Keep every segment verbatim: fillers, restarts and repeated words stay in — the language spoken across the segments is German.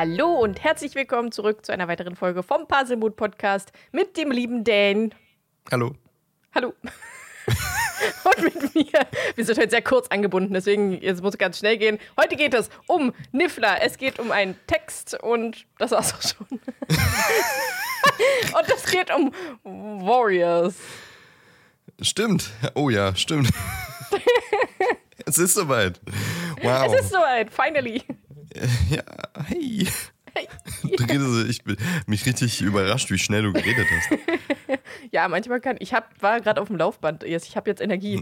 Hallo und herzlich willkommen zurück zu einer weiteren Folge vom Puzzlemood Podcast mit dem lieben Dan. Hallo. Hallo. Und mit mir. Wir sind heute sehr kurz angebunden, deswegen jetzt muss es ganz schnell gehen. Heute geht es um Niffler. Es geht um einen Text und das war's auch schon. Und es geht um Warriors. Stimmt. Oh ja, stimmt. Es ist soweit. Wow. Es ist soweit, finally. Ja, hey. Hey. Du redest, ich bin mich richtig überrascht, wie schnell du geredet hast. Ja, manchmal kann ich. Hab, war gerade auf dem Laufband. Ich habe jetzt Energie.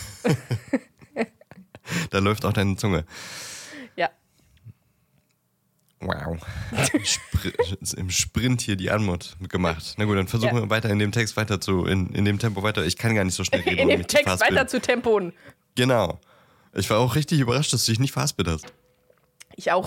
Da läuft auch deine Zunge. Ja. Wow. Spr- Im Sprint hier die Anmut gemacht. Na gut, dann versuchen Ja. wir weiter in dem Text weiter zu, in, in dem Tempo weiter. Ich kann gar nicht so schnell reden. In weil dem ich zu Text fast weiter bin. zu tempoen. Genau. Ich war auch richtig überrascht, dass du dich nicht verhaspelt hast. Ich auch.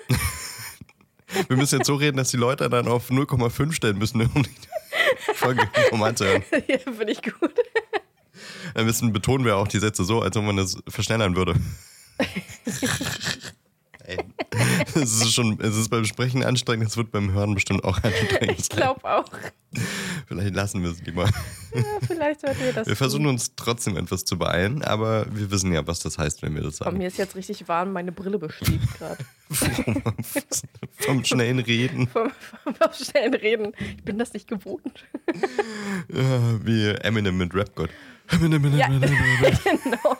Wir müssen jetzt so reden, dass die Leute dann auf null Komma fünf stellen müssen, um die Folge normal zu hören. Ja, finde ich gut. Dann müssen, betonen wir auch die Sätze so, als ob man das verschnellern würde. Ey. Es ist schon, es ist beim Sprechen anstrengend, es wird beim Hören bestimmt auch anstrengend. Ich glaube auch. Vielleicht lassen wir es lieber. Ja, vielleicht sollten wir das Wir versuchen tun. uns trotzdem etwas zu beeilen, aber wir wissen ja, was das heißt, wenn wir das Oh, sagen. mir ist jetzt richtig warm, meine Brille beschlägt gerade. Vom schnellen Reden. Vom, vom schnellen Reden. Ich bin das nicht gewohnt. Ja, wie Eminem mit Rap God. Eminem, Eminem, Ja, Eminem. genau.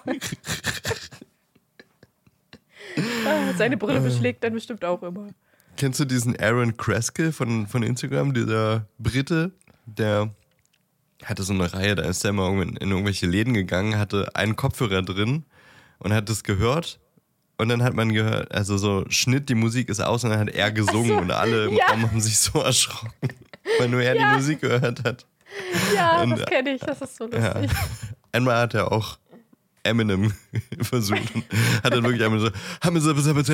Ah, seine Brille beschlägt dann bestimmt auch immer. Kennst du diesen Aaron Kraskell von, von Instagram, dieser Brite, der hatte so eine Reihe, da ist er immer in, in irgendwelche Läden gegangen, hatte einen Kopfhörer drin und hat das gehört und dann hat man gehört, also so Schnitt, die Musik ist aus und dann hat er gesungen so, und alle im ja. Raum haben sich so erschrocken, weil nur er Ja. die Musik gehört hat. Ja, Und, das kenne ich, das ist so lustig. Ja. Einmal hat er auch Eminem versucht und hat dann wirklich einmal so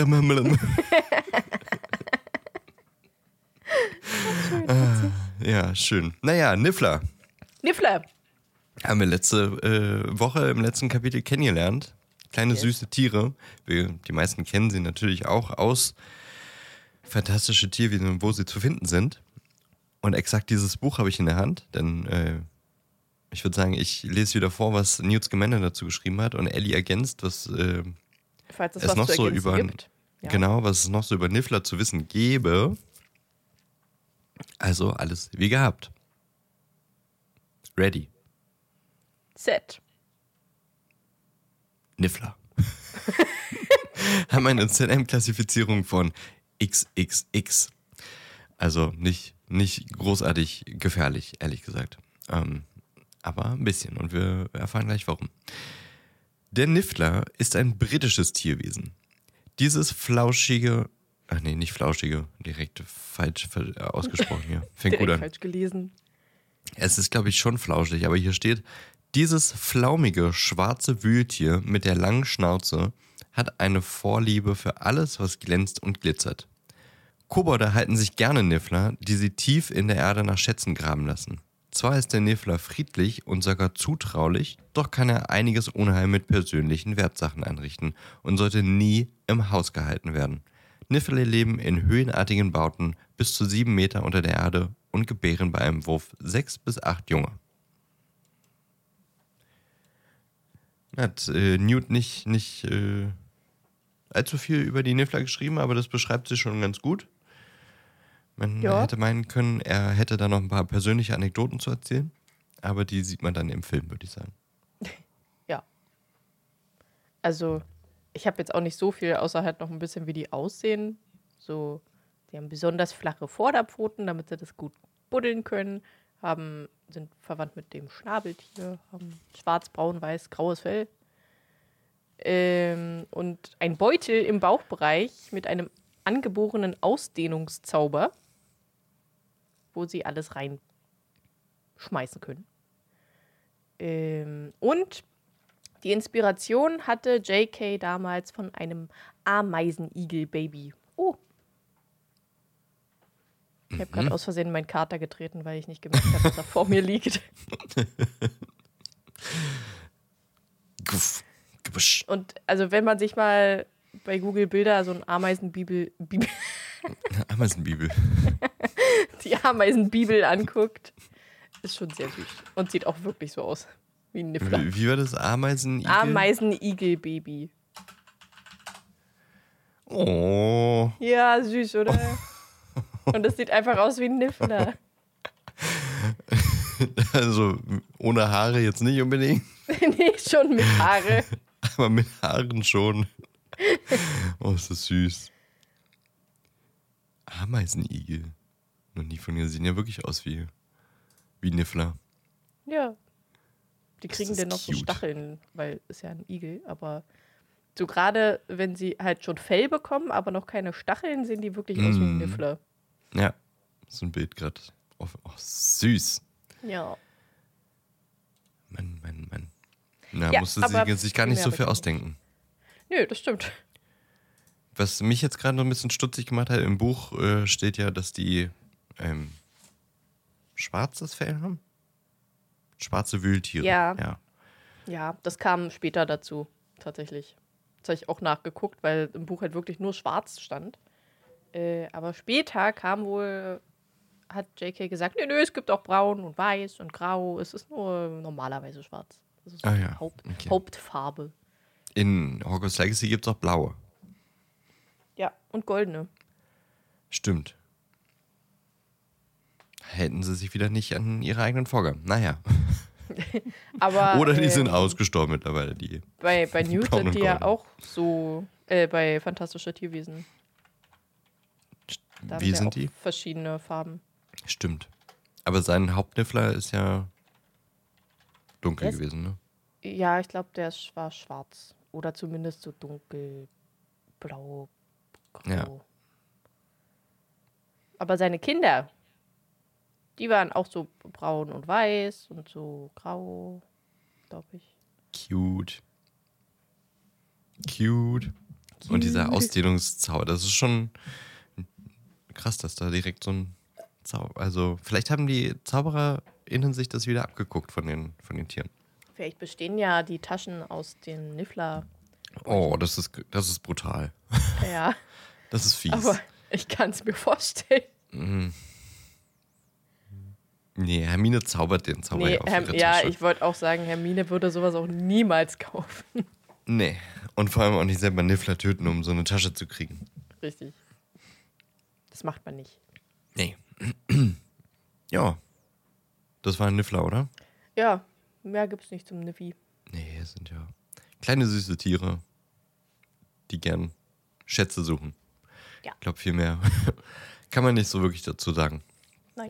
Ah, ja, schön. Naja, Niffler Niffler. haben wir letzte äh, Woche im letzten Kapitel kennengelernt. Kleine Yes. süße Tiere. Wir, die meisten kennen sie natürlich auch aus Fantastische Tierwesen, wo sie zu finden sind. Und exakt dieses Buch habe ich in der Hand, denn äh, ich würde sagen, ich lese wieder vor, was Newt Scamander dazu geschrieben hat und Ellie ergänzt, was äh, Falls es es was noch zu so ergänzen über gibt. Ja. genau, was es noch so über Niffler zu wissen gäbe. Also alles wie gehabt. Ready. Set. Niffler. Haben eine Z M-Klassifizierung von X X X. Also nicht, nicht großartig gefährlich, ehrlich gesagt. Ähm, aber ein bisschen und wir erfahren gleich warum. Der Niffler ist ein britisches Tierwesen. Dieses flauschige, ach nee, nicht flauschige, direkt falsch ausgesprochen hier. Fängt gut Direkt an. falsch gelesen. Es ist, glaube ich, schon flauschig, aber hier steht, dieses flaumige, schwarze Wühltier mit der langen Schnauze hat eine Vorliebe für alles, was glänzt und glitzert. Kobolde halten sich gerne Niffler, die sie tief in der Erde nach Schätzen graben lassen. Zwar ist der Niffler friedlich und sogar zutraulich, doch kann er einiges Unheil mit persönlichen Wertsachen anrichten und sollte nie im Haus gehalten werden. Niffler leben in höhenartigen Bauten bis zu sieben Meter unter der Erde und gebären bei einem Wurf sechs bis acht Junge. Hat äh, Newt nicht, nicht äh, allzu viel über die Niffler geschrieben, aber das beschreibt sie schon ganz gut. Man Ja. hätte meinen können, er hätte da noch ein paar persönliche Anekdoten zu erzählen, aber die sieht man dann im Film, würde ich sagen. Ja. Also, ich habe jetzt auch nicht so viel, außer halt noch ein bisschen, wie die aussehen. So, die haben besonders flache Vorderpfoten, damit sie das gut buddeln können. Haben, sind verwandt mit dem Schnabeltier, haben schwarz, braun, weiß, graues Fell. Ähm, und ein Beutel im Bauchbereich mit einem angeborenen Ausdehnungszauber, wo sie alles reinschmeißen können. Ähm, und die Inspiration hatte J K damals von einem Ameisenigel-Baby. Oh. Ich habe gerade aus Versehen meinen Kater getreten, weil ich nicht gemerkt habe, dass er vor mir liegt. Guff, gebusch. Und also wenn man sich mal bei Google Bilder so ein Ameisenbibel, Bibel, Ameisenbibel. die Ameisenbibel anguckt. Ist schon sehr süß. Und sieht auch wirklich so aus. Wie ein Niffler. Wie, wie war das? Ameisenigel? Ameisenigelbaby. Oh. Ja, süß, oder? Und das sieht einfach aus wie ein Niffler. Also ohne Haare jetzt nicht unbedingt. Nee, schon mit Haare. Aber mit Haaren schon. Oh, ist das süß. Ameisenigel. Noch nie von ihr. Sehen ja wirklich aus wie, wie Niffler. Ja. Die Das kriegen ist dann noch so cute. Stacheln, weil ist ja ein Igel. Aber so gerade, wenn sie halt schon Fell bekommen, aber noch keine Stacheln, sehen die wirklich aus wie ein Mm. Niffler. Ja, so ein Bild gerade. Oh, oh, süß. Ja. Mann, Mann, Mann. Na, Ja, musste aber sie sich gar nicht mehr so viel bekannte. ausdenken. Nö, das stimmt. Was mich jetzt gerade noch ein bisschen stutzig gemacht hat, im Buch äh, steht ja, dass die ähm, schwarzes Fell haben. Schwarze Wühltiere. Ja. ja. Ja, das kam später dazu, tatsächlich. Das habe ich auch nachgeguckt, weil im Buch halt wirklich nur schwarz stand. Äh, aber später kam wohl, hat J K gesagt, nö, nö, es gibt auch braun und weiß und grau. Es ist nur normalerweise schwarz. Das ist so Ah die ja, Haupt, okay. Hauptfarbe. In Hogwarts Legacy gibt es auch blaue. Ja, und goldene. Stimmt. Hätten sie sich wieder nicht an ihre eigenen Vorgaben. Naja. Aber, Oder die ähm, sind ausgestorben mittlerweile, die. Bei, bei Newt Braun sind und die ja golden. auch so, äh, bei Fantastische Tierwesen. Da haben Wie wir sind auch die? verschiedene Farben. Stimmt. Aber sein Hauptniffler ist ja dunkel Der ist- gewesen, ne? Ja, ich glaube, der ist- war schwarz. Oder zumindest so dunkelblau, grau. Ja. Aber seine Kinder, die waren auch so braun und weiß und so grau, glaube ich. Cute. Cute. Und dieser Cute. Ausdehnungszauber, das ist schon krass, dass da direkt so ein Zauber. Also, vielleicht haben die ZaubererInnen sich das wieder abgeguckt von den, von den Tieren. Vielleicht bestehen ja die Taschen aus den Niffler. Oh, das ist, das ist brutal. Ja, Das ist fies. aber ich kann es mir vorstellen. Nee, Hermine zaubert den Zauber Nee, ja auf Herm, ihre ja, Tasche. ich wollte auch sagen, Hermine würde sowas auch niemals kaufen. Nee. Und vor allem auch nicht selber Niffler töten, um so eine Tasche zu kriegen. Richtig. Das macht man nicht. Nee. Ja. Das war ein Niffler, oder? Ja, mehr gibt's nicht zum Niffi. Nee, es sind ja kleine süße Tiere, die gern Schätze suchen. Ja. Ich glaube, viel mehr kann man nicht so wirklich dazu sagen. Nein.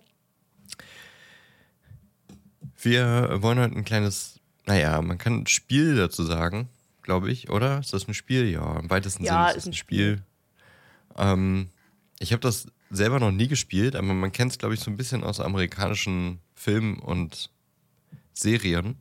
Wir wollen heute ein kleines, naja, man kann ein Spiel dazu sagen, glaube ich, oder? Ist das ein Spiel? Ja, im weitesten Ja, Sinne ist es ein Spiel. Ähm, ich habe das selber noch nie gespielt, aber man kennt es, glaube ich, so ein bisschen aus amerikanischen Filmen und Serien,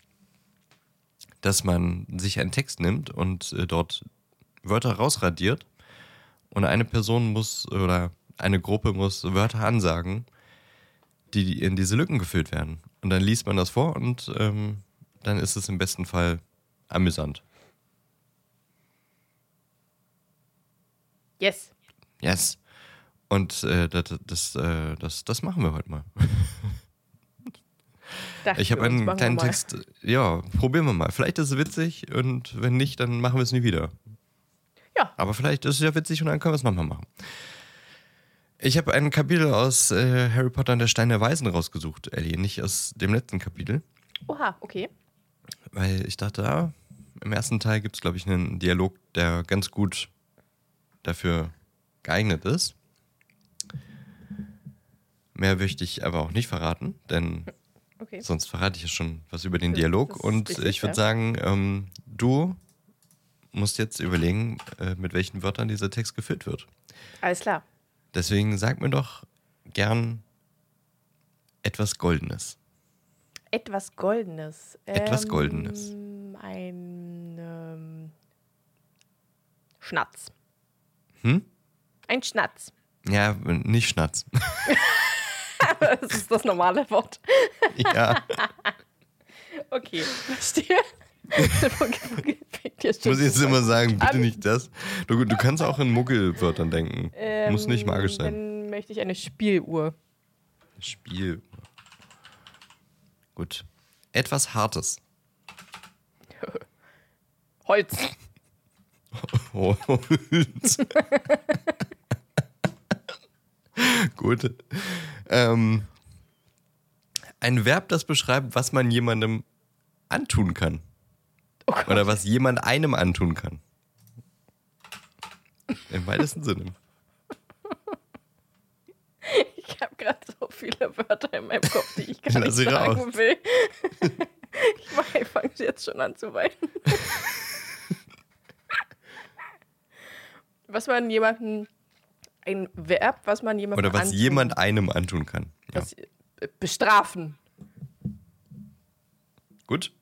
dass man sich einen Text nimmt und äh, dort Wörter rausradiert und eine Person muss oder eine Gruppe muss Wörter ansagen, die in diese Lücken gefüllt werden. Und dann liest man das vor und ähm, dann ist es im besten Fall amüsant. Yes. Yes. Und äh, das, das, äh, das, das machen wir heute mal. Dachte Ich habe uns, einen machen wir kleinen mal. Text. Ja, probieren wir mal. Vielleicht ist es witzig und wenn nicht, dann machen wir es nie wieder. Ja. Aber vielleicht ist es ja witzig und dann können wir es nochmal machen. Ich habe ein Kapitel aus äh, Harry Potter und der Stein der Weisen rausgesucht, Ellie. Nicht aus dem letzten Kapitel. Oha, okay. Weil ich dachte, ah, im ersten Teil gibt es, glaube ich, einen Dialog, der ganz gut dafür geeignet ist. Mehr möchte ich aber auch nicht verraten, denn Okay. sonst verrate ich ja schon was über den Das- Dialog. das ist Und richtig, ich würde ja. sagen, ähm, du musst jetzt überlegen, äh, mit welchen Wörtern dieser Text gefüllt wird. Alles klar. Deswegen sag mir doch gern etwas Goldenes. Etwas Goldenes. Etwas Ähm, Goldenes. Ein ähm, Schnatz. Hm? Ein Schnatz. Ja, nicht Schnatz. Das ist das normale Wort. Ja, Okay, verstehe. Fängt jetzt schon muss ich jetzt so immer sagen, bitte an. nicht das. Du Du, du kannst auch in Muggelwörtern denken. Ähm, Muss nicht magisch sein. Dann möchte ich eine Spieluhr. Spiel. Gut. Etwas Hartes. Holz. Holz. Gut. Ähm, ein Verb, das beschreibt, was man jemandem antun kann. Oh Gott. Oder was jemand einem antun kann. Im weitesten Sinne. Ich habe gerade so viele Wörter in meinem Kopf, die ich gar Lass nicht sie sagen raus. will. Ich fange jetzt schon an zu weinen. Was man jemanden, ein Verb, was man jemandem Oder was antun, jemand einem antun kann. Ja. was, äh, bestrafen. Gut.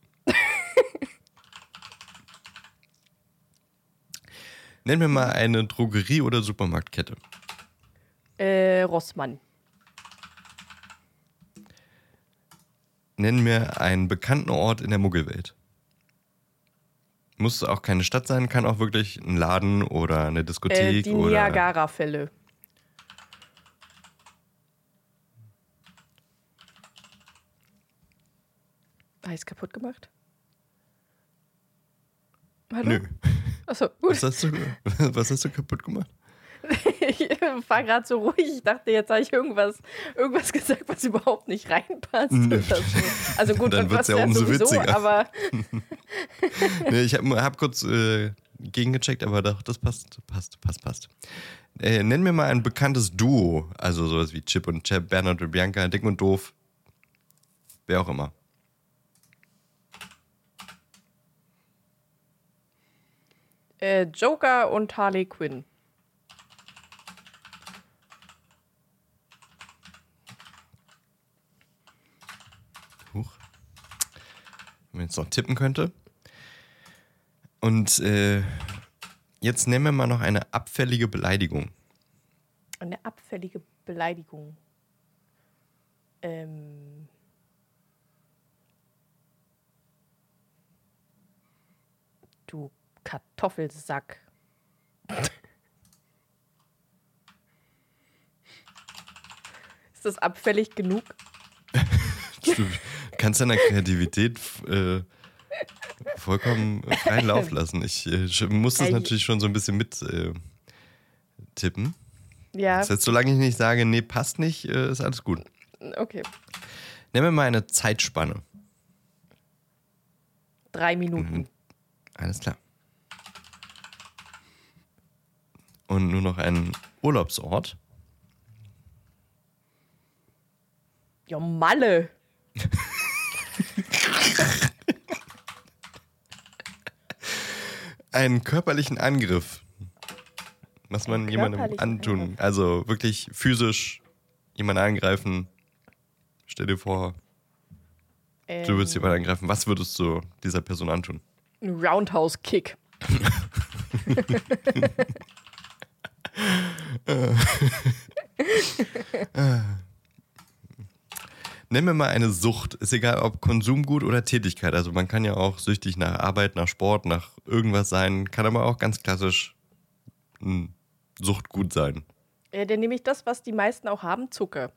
Nennen wir mal eine Drogerie- oder Supermarktkette. Äh, Rossmann. Nennen wir einen bekannten Ort in der Muggelwelt. Muss auch keine Stadt sein, kann auch wirklich ein Laden oder eine Äh, Diskothek die oder. Niagara-Fälle. Habe ich es kaputt gemacht? Hallo? Nö. Achso, gut. Was hast du, was hast du kaputt gemacht? Ich war gerade so ruhig. Ich dachte, jetzt habe ich irgendwas, irgendwas gesagt, was überhaupt nicht reinpasst. Nö. Oder so. Also gut, Dann und wird's was ja umso sowieso, witziger. aber Nee, ich habe hab kurz äh, gegengecheckt, aber doch, das passt, passt, passt, passt. Äh, nenn mir mal ein bekanntes Duo. Also sowas wie Chip und Chap, Bernhard und Bianca, Dick und Doof. Wer auch immer. äh, Joker und Harley Quinn. Huch. Wenn man jetzt noch tippen könnte. Und äh, jetzt nennen wir mal noch eine abfällige Beleidigung. Eine abfällige Beleidigung. Ähm. Du Kartoffelsack. Ist das abfällig genug? Du kannst deiner Kreativität äh, vollkommen freien Lauf lassen. Ich äh, muss das Ey. natürlich schon so ein bisschen mit äh, tippen. Ja, Das heißt, solange ich nicht sage, nee, passt nicht, äh, ist alles gut. okay. Nehmen wir mal eine Zeitspanne. Drei Minuten. Mhm. Alles klar. Und nur noch ein Urlaubsort. Ja, Malle. Einen körperlichen Angriff. Was man Einen jemandem körperlichen antun. Angriff. Also wirklich physisch jemanden angreifen. Stell dir vor, Ähm, du würdest jemanden angreifen. Was würdest du dieser Person antun? ein Roundhouse-Kick. Nenn mir mal eine Sucht. Ist egal, ob Konsumgut oder Tätigkeit. Also man kann ja auch süchtig nach Arbeit, nach Sport, nach irgendwas sein. Kann aber auch ganz klassisch ein Suchtgut sein. Ja, dann nehme ich das, was die meisten auch haben, Zucker.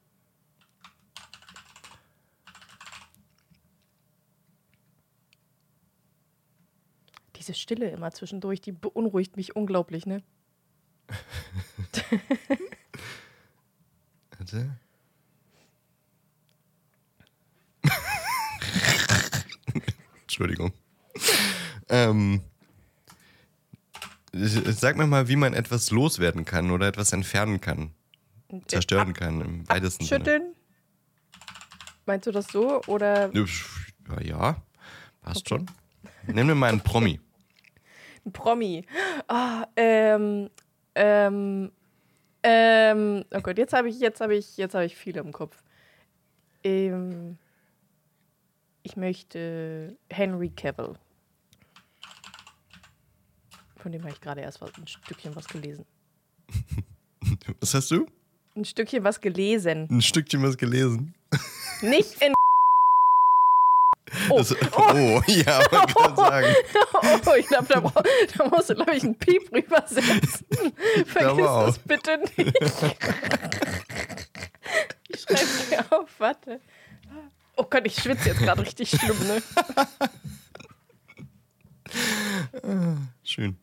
Diese Stille immer zwischendurch, die beunruhigt mich unglaublich, ne? Warte. Entschuldigung. Ähm, sag mir mal, wie man etwas loswerden kann oder etwas entfernen kann. Und, äh, Zerstören ab- kann, im weitesten Sinne. Abschütteln? Meinst du das so? Oder Ja, ja, passt Okay. schon. Nenn mir mal einen Promi. ein Promi? Ah, ähm, ähm, ähm, oh Gott, jetzt habe ich, jetzt habe ich, jetzt habe ich viele im Kopf. Ähm, ich möchte Henry Cavill. Von dem habe ich gerade erst was, ein Stückchen was gelesen. Was hast du? Ein Stückchen was gelesen. Ein Stückchen was gelesen. Nicht in Oh, Das, oh, oh, ja, man kann sagen. oh, ich glaube, da, brauch- da musst du, glaube ich, einen Piep rübersetzen. Vergiss glaube auch. das bitte nicht. Ich schreibe mir auf, warte. Oh Gott, ich schwitze jetzt gerade richtig schlimm, ne? Schön.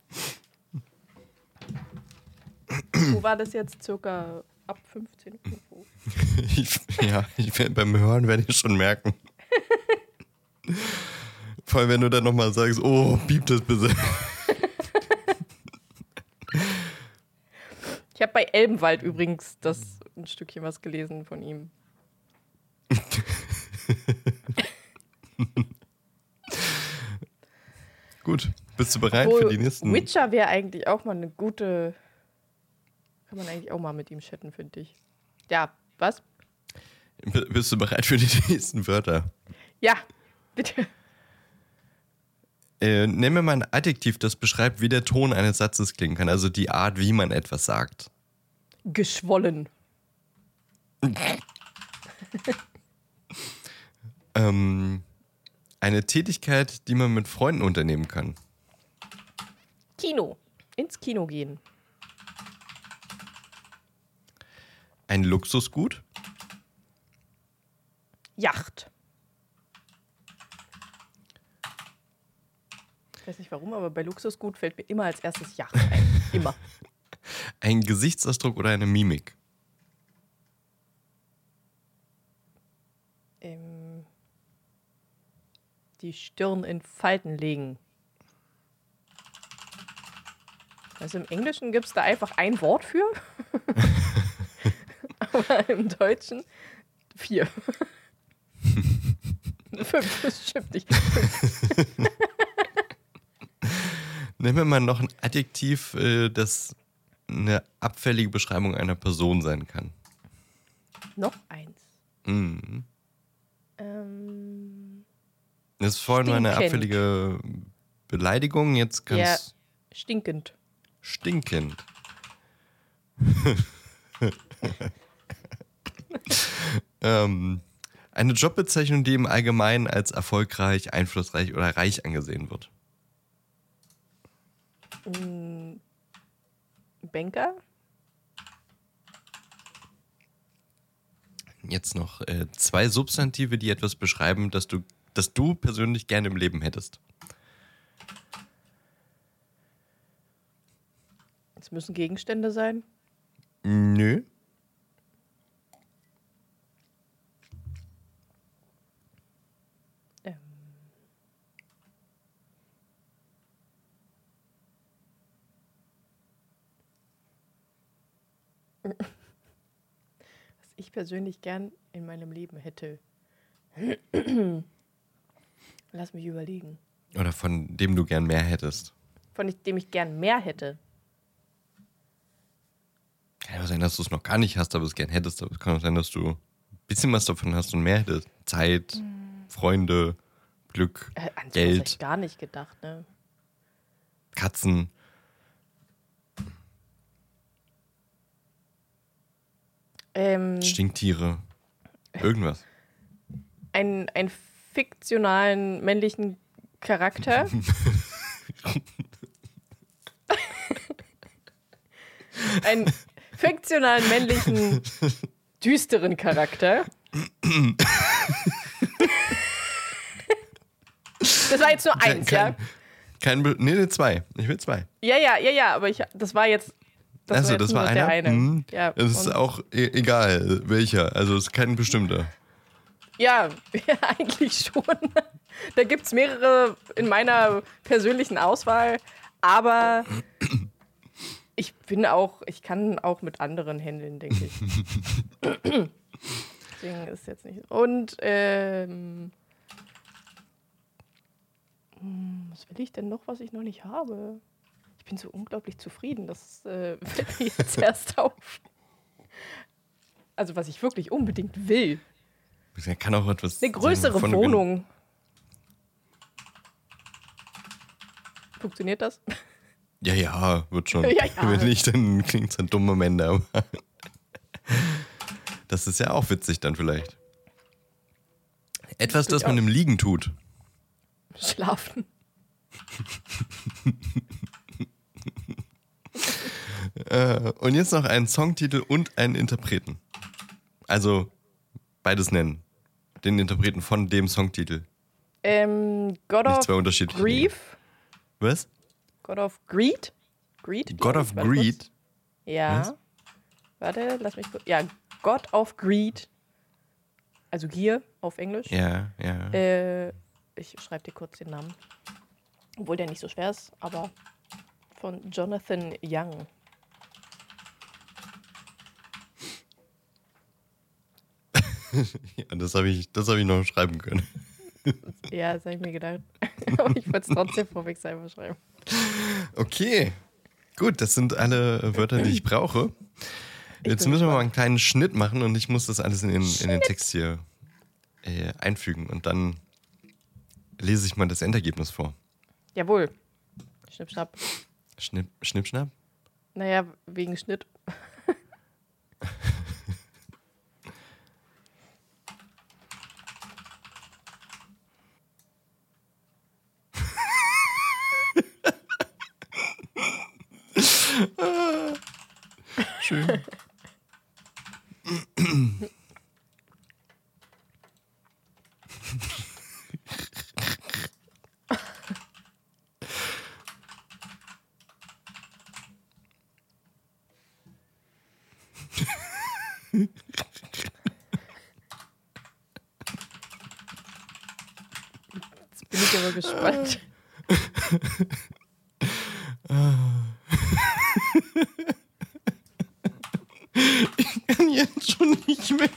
Wo war das jetzt? Circa ab fünfzehn Uhr? Ich, ja, ich, werd- beim Hören werde ich schon merken. Vor allem, wenn du dann nochmal sagst, oh, piep das bitte. Ich habe bei Elbenwald übrigens das ein Stückchen was gelesen von ihm. Gut, bist du bereit Obwohl, für die nächsten? Witcher wäre eigentlich auch mal eine gute. Kann man eigentlich auch mal mit ihm chatten, finde ich. Ja, was? B- Bist du bereit für die nächsten Wörter? Ja, bitte. Äh, nenn mir mal ein Adjektiv, das beschreibt, wie der Ton eines Satzes klingen kann. Also die Art, wie man etwas sagt. Geschwollen. Ähm, eine Tätigkeit, die man mit Freunden unternehmen kann. Kino. Ins Kino gehen. Ein Luxusgut. Yacht. Ich weiß nicht warum, aber bei Luxusgut fällt mir immer als erstes Yacht ein. Immer. Ein Gesichtsausdruck oder eine Mimik. Ähm, die Stirn in Falten legen. Also im Englischen gibt es da einfach ein Wort für. Aber im Deutschen vier. Fünf, das stimmt nicht. Nennen wir mal noch ein Adjektiv, äh, das eine abfällige Beschreibung einer Person sein kann. Noch eins. Mhm. Ähm, Das ist vorhin nur eine Stinkend. abfällige Beleidigung, jetzt kann ja, es stinkend. stinkend. ähm, eine Jobbezeichnung, die im Allgemeinen als erfolgreich, einflussreich oder reich angesehen wird. Mm, Banker? Jetzt noch äh, zwei Substantive, die etwas beschreiben, das du, das du persönlich gerne im Leben hättest. Es müssen Gegenstände sein. Nö. Ähm. Was ich persönlich gern in meinem Leben hätte. Lass mich überlegen. Oder von dem du gern mehr hättest. Von dem ich gern mehr hätte. Kann ja sein, dass du es noch gar nicht hast, aber es gern hättest. Aber es kann auch sein, dass du ein bisschen was davon hast und mehr hättest. Zeit, Freunde, Glück, Äh, an sowas Geld. hab ich gar nicht gedacht, ne? Katzen. Ähm, Stinktiere. Irgendwas. ein, einen fiktionalen männlichen Charakter. Einen fiktionalen männlichen düsteren Charakter. Das war jetzt nur eins, kein, ja? Kein, Be- nee, nee, zwei. Ich will zwei. Ja, ja, ja, ja, aber ich, das war jetzt. Das Also, war jetzt das nur war der einer. eine. Mhm. Ja, Es ist und- auch e- egal, welcher. Also, es ist kein bestimmter. Ja, ja, eigentlich schon. Da gibt es mehrere in meiner persönlichen Auswahl, aber ich bin auch, ich kann auch mit anderen handeln, denke ich. Deswegen ist jetzt nicht. Und ähm, hm, was will ich denn noch, was ich noch nicht habe? Ich bin so unglaublich zufrieden, das äh, fällt mir jetzt erst auf. Also was ich wirklich unbedingt will. Er kann auch etwas. Eine größere sein, wovon du gen- Wohnung. Funktioniert das? Ja, ja, wird schon. Ja, ja. Wenn nicht, dann klingt es ein dumm am Ende. Aber das ist ja auch witzig dann vielleicht. Etwas, das man im Liegen tut. Schlafen. Äh, und jetzt noch einen Songtitel und einen Interpreten. Also beides nennen. Den Interpreten von dem Songtitel. Ähm, God Nicht of zwei unterschiedliche Dinge. Grief. Was? God of Greed? Greed? God of Warte kurz. Greed? Ja. Was? Warte, lass mich kurz. Ja, God of Greed. Also Gier auf Englisch. Ja, ja. Äh, ich schreibe dir kurz den Namen. Obwohl der nicht so schwer ist, aber von Jonathan Young. ja das habe ich, das hab ich noch schreiben können. Ja, das habe ich mir gedacht. Aber ich wollte es trotzdem vorweg selber schreiben. Okay. Gut, das sind alle Wörter, die ich brauche. Jetzt bin müssen wir gespannt. mal einen kleinen Schnitt machen und ich muss das alles in den, in den Text hier äh, einfügen. Und dann lese ich mal das Endergebnis vor. Jawohl. Schnipp, schnapp. Schnipp, schnipp, schnapp. Naja, wegen Schnitt. Schön. Jetzt bin ich aber gespannt. Ich kann jetzt schon nicht mehr.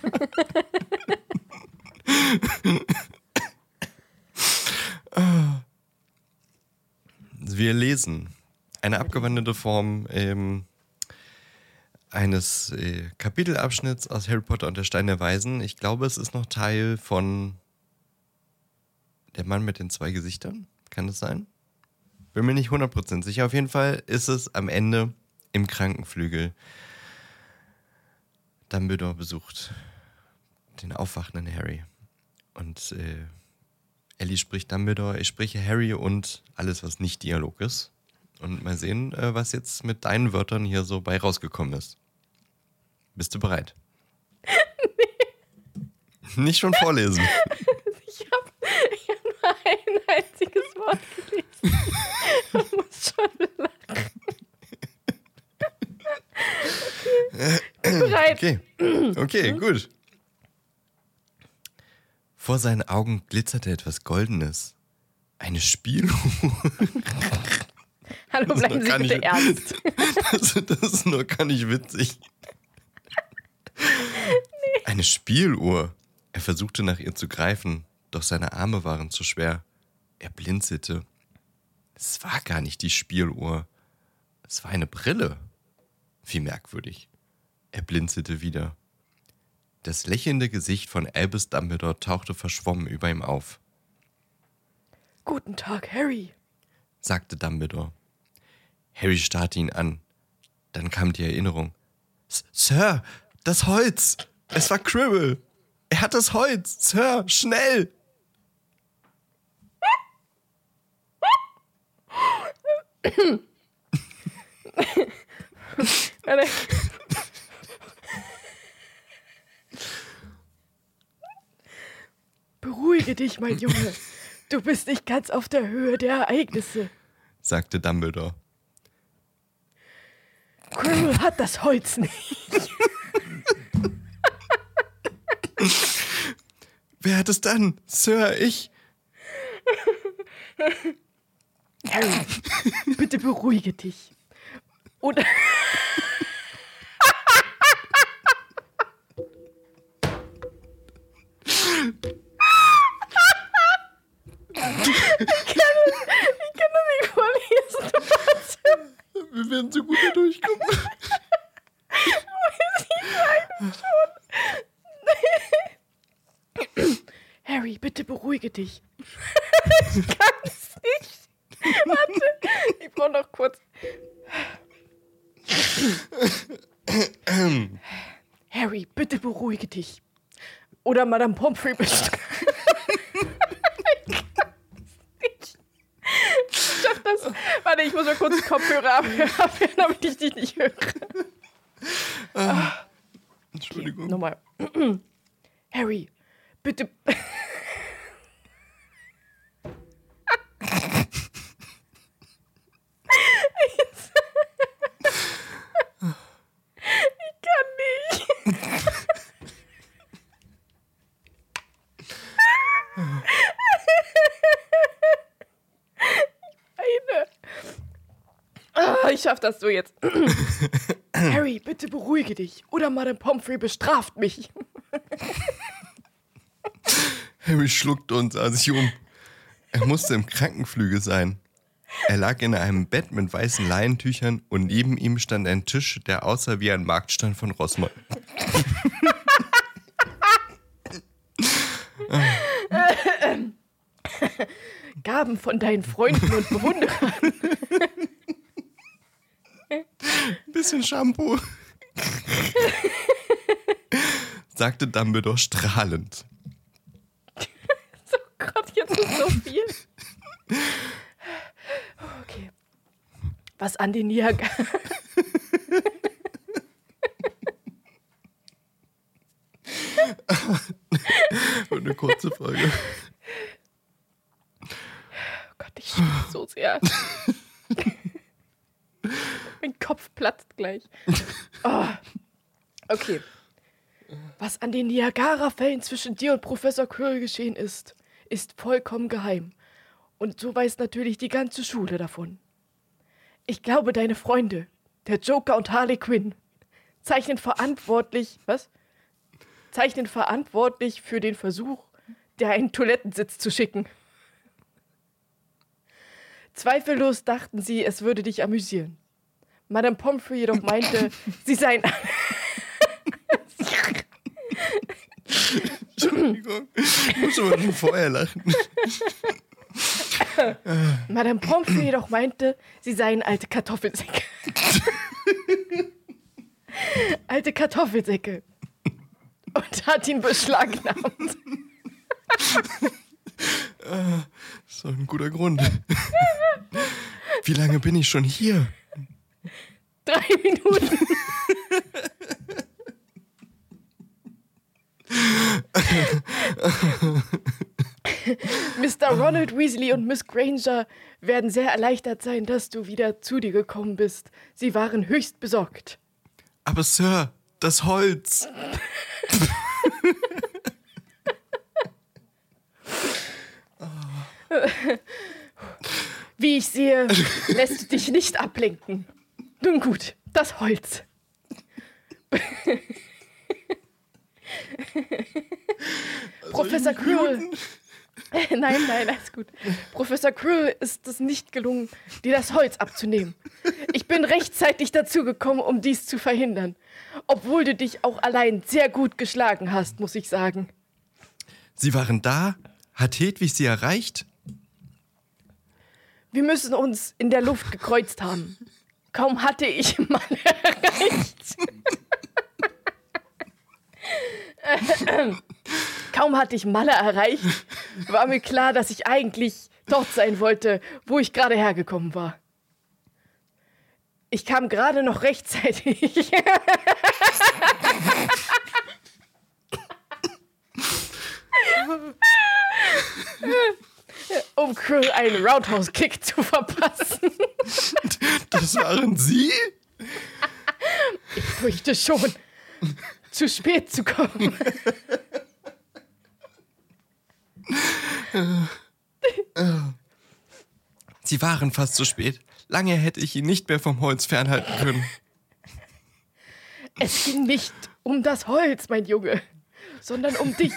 Wir lesen eine abgewandelte Form ähm, eines äh, Kapitelabschnitts aus Harry Potter und der Stein der Weisen. Ich glaube, es ist noch Teil von Der Mann mit den zwei Gesichtern. Kann das sein? Bin mir nicht hundert Prozent sicher. Auf jeden Fall ist es am Ende im Krankenflügel. Dumbledore besucht den aufwachenden Harry. Und äh, Ellie spricht Dumbledore, ich spreche Harry und alles, was nicht Dialog ist. Und mal sehen, äh, was jetzt mit deinen Wörtern hier so bei rausgekommen ist. Bist du bereit? Nee. Nicht schon vorlesen. Ich habe ich hab nur ein einziges Wort gelesen. Ich muss schon lachen. Okay. Ich bin bereit. Okay, okay, gut. Vor seinen Augen glitzerte etwas Goldenes. Eine Spieluhr. Hallo, bleiben Sie gar bitte nicht- ernst. Das, das ist nur gar nicht witzig. Eine Spieluhr. Er versuchte nach ihr zu greifen, doch seine Arme waren zu schwer. Er blinzelte. Es war gar nicht die Spieluhr. Es war eine Brille. Wie merkwürdig. Er blinzelte wieder. Das lächelnde Gesicht von Albus Dumbledore tauchte verschwommen über ihm auf, Guten Tag, Harry. sagte Dumbledore. Harry starrte ihn an. Dann kam die Erinnerung. S- Sir, das Holz! Es war Quirrell! Er hat das Holz! Sir, schnell! Warte. Beruhige dich, mein Junge. Du bist nicht ganz auf der Höhe der Ereignisse. sagte Dumbledore. Quirrell hat das Holz nicht. Wer hat es dann? Sir, ich? Harry, bitte beruhige dich. Oder... Ich kann das nicht vorlesen. Du warst Wir werden so gut da durchkommen. Harry, bitte beruhige dich. Ich kann's nicht. Warte, ich brauche noch kurz. Harry, bitte beruhige dich. Oder Madame Pomfrey bestimmt. Ich kann's nicht. Warte, ich muss mal kurz Kopfhörer abhören, damit ich dich nicht höre. Ah, Entschuldigung. Okay, nochmal. Harry, bitte... Ich kann nicht. Eine. Ah, ich schaff das so jetzt. Harry, bitte beruhige dich. Oder Madame Pomfrey bestraft mich. Harry schluckte und sah sich um. Er musste im Krankenflügel sein. Er lag in einem Bett mit weißen Leinentüchern und neben ihm stand ein Tisch, der aussah wie ein Marktstand von Rossmann. Gaben von deinen Freunden und Bewunderern. Bisschen Shampoo. Sagte Dumbledore strahlend. Oh Gott, jetzt ist so viel. Okay. Was an den Niagara... Und eine kurze Folge. Oh Gott, ich schwitze so sehr. Mein Kopf platzt gleich. Oh. Okay. Was an den Niagara-Fällen zwischen dir und Professor Quirrell geschehen ist, ist vollkommen geheim. Und so weiß natürlich die ganze Schule davon. Ich glaube, deine Freunde, der Joker und Harley Quinn, zeichnen verantwortlich, was? Zeichnen verantwortlich für den Versuch, dir einen Toilettensitz zu schicken. Zweifellos dachten sie, es würde dich amüsieren. Madame Pomfrey jedoch meinte, sie seien... Entschuldigung, ich muss aber schon vorher lachen. Madame Pomfrey jedoch meinte, sie seien alte Kartoffelsäcke. Alte Kartoffelsäcke. Und hat ihn beschlagnahmt. Das ist doch ein guter Grund. Wie lange bin ich schon hier? Drei Minuten. Mister Ronald Weasley und Miss Granger werden sehr erleichtert sein, dass du wieder zu dir gekommen bist. Sie waren höchst besorgt. Aber Sir, das Holz. Wie ich sehe, lässt du dich nicht ablenken. Nun gut, das Holz. Professor Quirrell. Nein, nein, alles gut. Professor Quirrell ist es nicht gelungen, dir das Holz abzunehmen. Ich bin rechtzeitig dazu gekommen, um dies zu verhindern. Obwohl du dich auch allein sehr gut geschlagen hast, muss ich sagen. Sie waren da? Hat Hedwig Sie erreicht? Wir müssen uns in der Luft gekreuzt haben. Kaum hatte ich mal erreicht. Kaum hatte ich Malle erreicht, war mir klar, dass ich eigentlich dort sein wollte, wo ich gerade hergekommen war. Ich kam gerade noch rechtzeitig. Um Quirrell einen Roundhouse-Kick zu verpassen. Das waren Sie? Ich fürchte schon. Zu spät zu kommen. Sie waren fast zu spät. Lange hätte ich ihn nicht mehr vom Holz fernhalten können. Es ging nicht um das Holz, mein Junge, sondern um dich.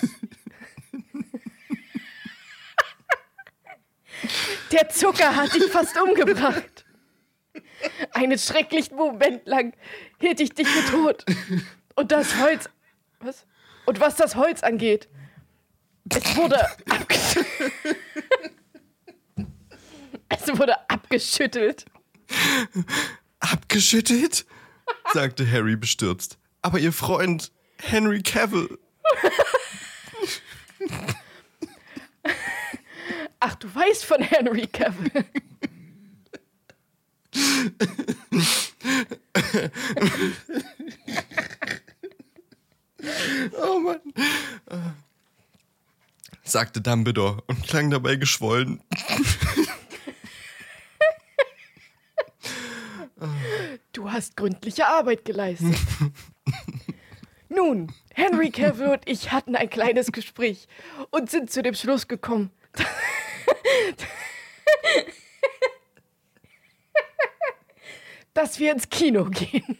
Der Zucker hat dich fast umgebracht. Einen schrecklichen Moment lang hielt ich dich für tot. Und das Holz... Was? Und was das Holz angeht, es wurde abgeschüttelt. Es wurde abgeschüttelt. Abgeschüttelt? Sagte Harry bestürzt. Aber Ihr Freund Henry Cavill... Ach, du weißt von Henry Cavill. Oh Mann. Sagte Dumbledore und klang dabei geschwollen. Du hast gründliche Arbeit geleistet. Nun, Henry Cavill und ich hatten ein kleines Gespräch und sind zu dem Schluss gekommen, dass wir ins Kino gehen.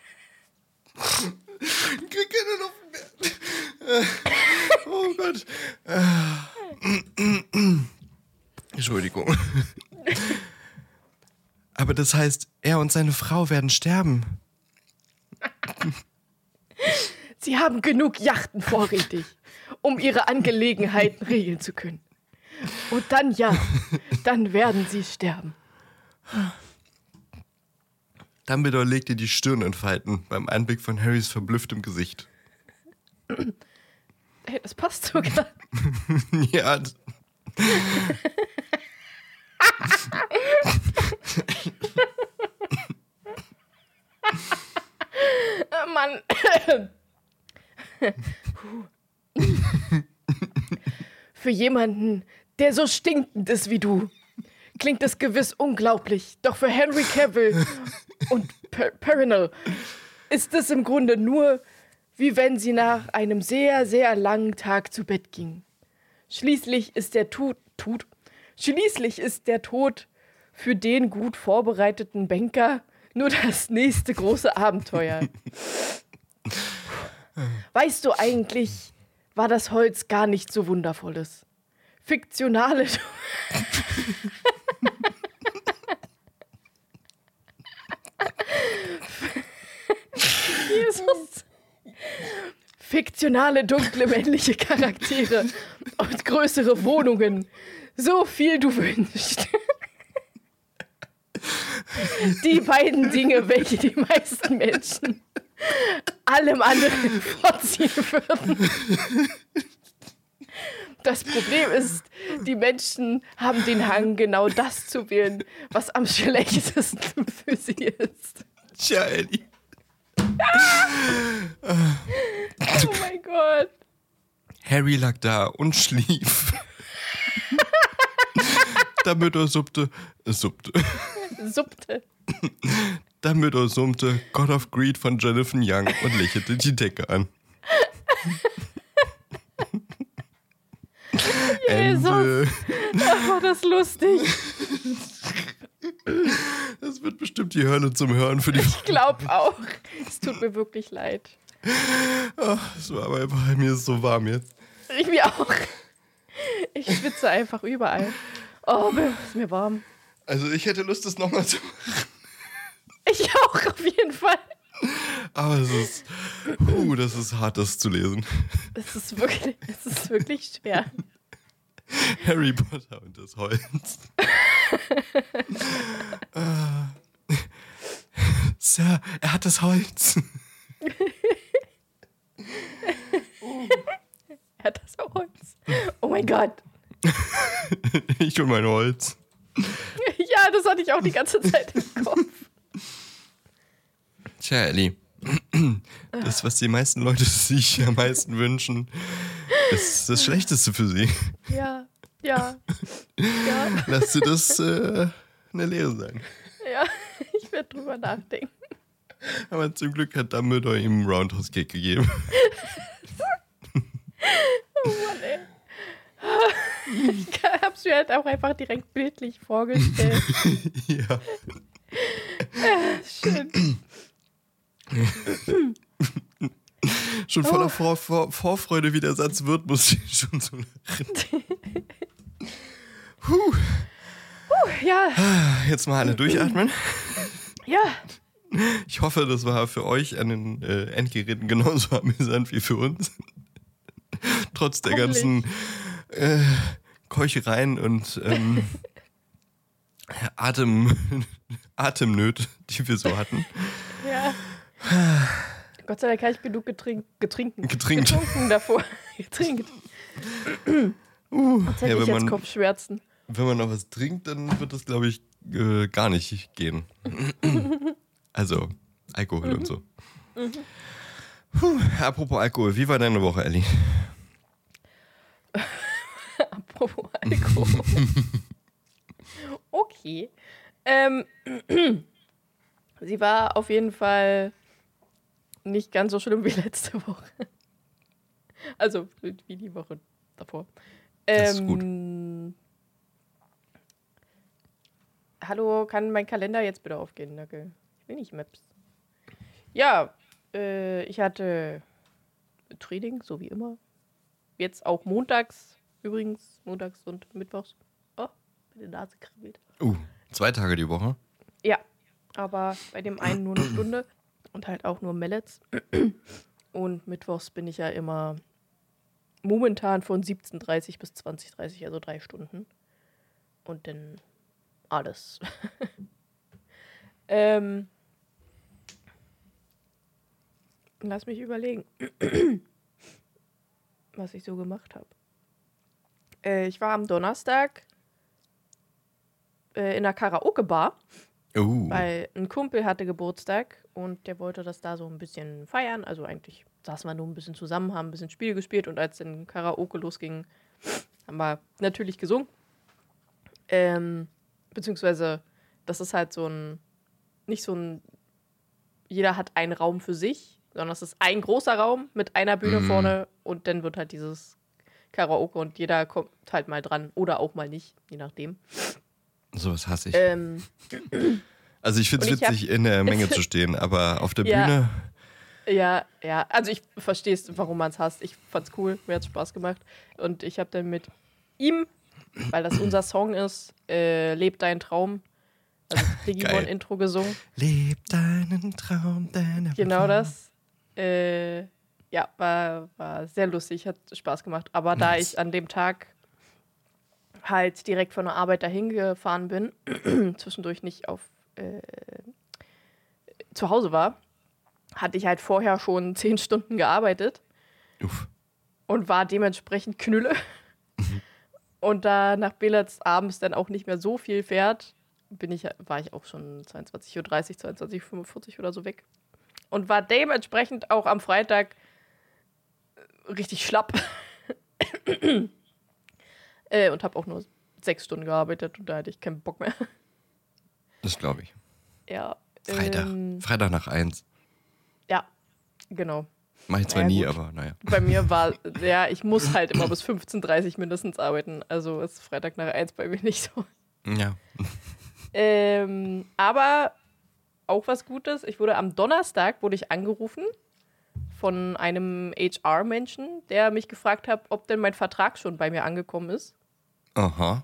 Wir können noch mehr. Oh Gott. Entschuldigung. Aber das heißt, er und seine Frau werden sterben. Sie haben genug Yachten vorrätig, um ihre Angelegenheiten regeln zu können. Und dann ja, dann werden sie sterben. Dumbledore legte die Stirn in Falten beim Anblick von Harrys verblüfftem Gesicht. Hey, das passt sogar. Ja. Mann. Für jemanden, der so stinkend ist wie du, klingt es gewiss unglaublich. Doch für Henry Cavill und per- Perinal ist es im Grunde nur, wie wenn sie nach einem sehr, sehr langen Tag zu Bett gingen. Schließlich ist der Tod, Tod, schließlich ist der Tod für den gut vorbereiteten Banker nur das nächste große Abenteuer. Weißt du eigentlich, war das Holz gar nicht so wundervolles? Fiktionale... Jesus. Fiktionale, dunkle, männliche Charaktere und größere Wohnungen. So viel du wünschst. Die beiden Dinge, welche die meisten Menschen allem anderen vorziehen würden. Das Problem ist, die Menschen haben den Hang, genau das zu wählen, was am schlechtesten für sie ist. Tja, Ellie. Oh mein Gott. Harry lag da und schlief. Dumbledore suppte, äh, suppte. Suppte. Dumbledore summte God of Greed von Jonathan Young und lächelte die Decke an. Jesus. Ende. Ach, war das lustig. Das wird bestimmt die Hölle zum Hören für die... Ich glaube auch. Es tut mir wirklich leid. Ach, es war aber einfach, mir ist so warm jetzt. Ich mir auch. Ich schwitze einfach überall. Oh, mir ist mir warm. Also ich hätte Lust, das nochmal zu machen. Ich auch, auf jeden Fall. Aber es ist... Uh, das ist hart, das zu lesen. Es ist wirklich, es ist wirklich schwer. Harry Potter und das Holz. uh, Sir, er hat das Holz. Er hat das Holz. Oh mein Gott. Ich hol mein Holz. Ja, das hatte ich auch die ganze Zeit im Kopf. Tja, Ellie. Das, was die meisten Leute sich am meisten wünschen, ist das Schlechteste für sie. Ja, ja, ja. Lass dir das äh, eine Lehre sein. Ja, ich werde drüber nachdenken. Aber zum Glück hat Dumbledore ihm einen Roundhouse-Kick gegeben. Oh Mann, ey. Ich hab's mir halt auch einfach direkt bildlich vorgestellt. Ja. Schön. Schon voller Vor Vor Vorfreude, wie der Satz wird, muss ich schon so lachen. Puh. Puh, ja. Jetzt mal alle durchatmen. Ja. Ich hoffe, das war für euch an den äh, Endgeräten genauso amüsant wie für uns. Trotz der ganzen äh, Keuchereien und ähm, Atem, Atemnöte, die wir so hatten. Ja. Gott sei Dank habe ich genug getrink, getrinken. Getrinkt. Getrunken davor. Getrinkt. Uh, Jetzt hätte ja, ich wenn jetzt man, Kopfschmerzen. wenn man noch was trinkt, dann wird das, glaube ich, äh, gar nicht gehen. Also, Alkohol Mhm. und so. Mhm. Puh, apropos Alkohol, wie war deine Woche, Ellie? Apropos Alkohol. Okay. Ähm, sie war auf jeden Fall nicht ganz so schlimm wie letzte Woche. Also wie die Woche davor. Das ist gut. Ähm, hallo, kann mein Kalender jetzt bitte aufgehen, Danke. Ich will nicht Maps. Ja, äh, ich hatte Training, so wie immer. Jetzt auch montags, übrigens, montags und mittwochs. Oh, meine Nase kribbelt. Uh, zwei Tage die Woche. Ja, aber bei dem einen nur eine Stunde und halt auch nur Mallets. Und mittwochs bin ich ja immer momentan von siebzehn Uhr dreißig bis zwanzig Uhr dreißig, also drei Stunden. Und dann alles. ähm, lass mich überlegen, was ich so gemacht habe. Äh, ich war am Donnerstag äh, in einer Karaoke-Bar, Uh, weil ein Kumpel hatte Geburtstag und der wollte das da so ein bisschen feiern. Also eigentlich saßen wir nur ein bisschen zusammen, haben ein bisschen Spiel gespielt und als dann Karaoke losging, haben wir natürlich gesungen. Ähm, beziehungsweise, das ist halt so ein, nicht so ein, jeder hat einen Raum für sich, sondern es ist ein großer Raum mit einer Bühne Mm. vorne und dann wird halt dieses Karaoke und jeder kommt halt mal dran oder auch mal nicht, je nachdem. sowas hasse ich. Ähm, Also ich finde es und ich hab- witzig, in der Menge zu stehen, aber auf der Ja. Bühne, Ja, ja. Also ich verstehe es, warum man es hasst. Ich fand's cool, mir hat's Spaß gemacht. Und ich habe dann mit ihm, weil das unser Song ist, äh, Leb deinen Traum, also das Digimon-Intro gesungen. leb deinen Traum, deine Genau das. Äh, ja, war, war sehr lustig, hat Spaß gemacht. Aber da Nice. ich an dem Tag halt direkt von der Arbeit dahin gefahren bin, zwischendurch nicht auf äh, zu Hause war, hatte ich halt vorher schon zehn Stunden gearbeitet. Uff. Und war dementsprechend Knülle. Und da nach Belatz abends dann auch nicht mehr so viel fährt, bin ich, war ich auch schon zweiundzwanzig Uhr dreißig, zweiundzwanzig Uhr fünfundvierzig oder so weg. Und war dementsprechend auch am Freitag richtig schlapp. äh, und habe auch nur sechs Stunden gearbeitet und da hatte ich keinen Bock mehr. Das glaube ich. Ja. Freitag. Ähm, Freitag nach eins. ja, genau. Mach ich zwar Naja, nie, gut. aber naja. Bei mir war, ja, ich muss halt immer bis fünfzehn Uhr dreißig mindestens arbeiten. Also ist Freitag nach eins bei mir nicht so. Ja. Ähm, aber auch was Gutes. Ich wurde am Donnerstag wurde ich angerufen von einem H R-Menschen, der mich gefragt hat, ob denn mein Vertrag schon bei mir angekommen ist. Aha.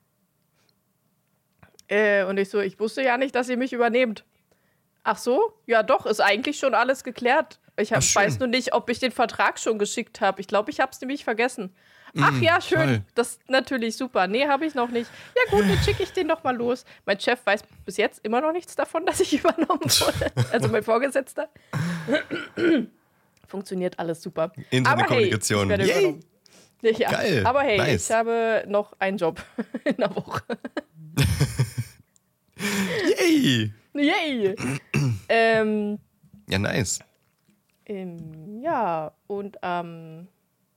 Äh, und ich so, ich wusste ja nicht, dass ihr mich übernehmt. Ach so? Ja doch, ist eigentlich schon alles geklärt. Ich hab, Ach, schön. weiß nur nicht, ob ich den Vertrag schon geschickt habe. Ich glaube, ich habe es nämlich vergessen. Ach Mm, ja, schön. toll. Das ist natürlich super. Nee, habe ich noch nicht. Ja gut, dann schicke ich den doch mal los. Mein Chef weiß bis jetzt immer noch nichts davon, dass ich übernommen wurde. Also mein Vorgesetzter. Funktioniert alles super. Interne Aber Kommunikation. Hey, ich werde Yay. übernommen. Ja, Geil. aber hey, Nice. ich habe noch einen Job in der Woche. Yay. Yay! ähm, Ja, nice. ähm, ja, und ähm,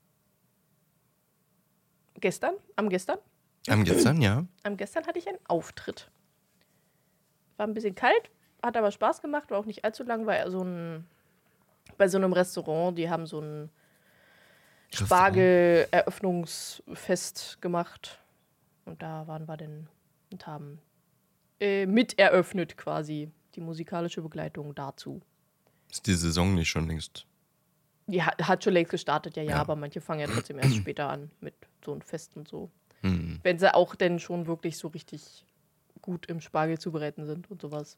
gestern, am gestern, Am gestern, ja. am gestern hatte ich einen Auftritt. War ein bisschen kalt, hat aber Spaß gemacht, war auch nicht allzu lang, war so ein, bei so einem Restaurant, die haben so ein Spargel-Eröffnungsfest gemacht. Und da waren wir dann und haben äh, mit eröffnet quasi die musikalische Begleitung dazu. Ist die Saison nicht schon längst? Die hat, hat schon längst gestartet, ja, ja, Ja. aber manche fangen ja trotzdem erst später an mit so einem Fest und so. Hm. Wenn sie auch denn schon wirklich so richtig gut im Spargel zubereiten sind und sowas.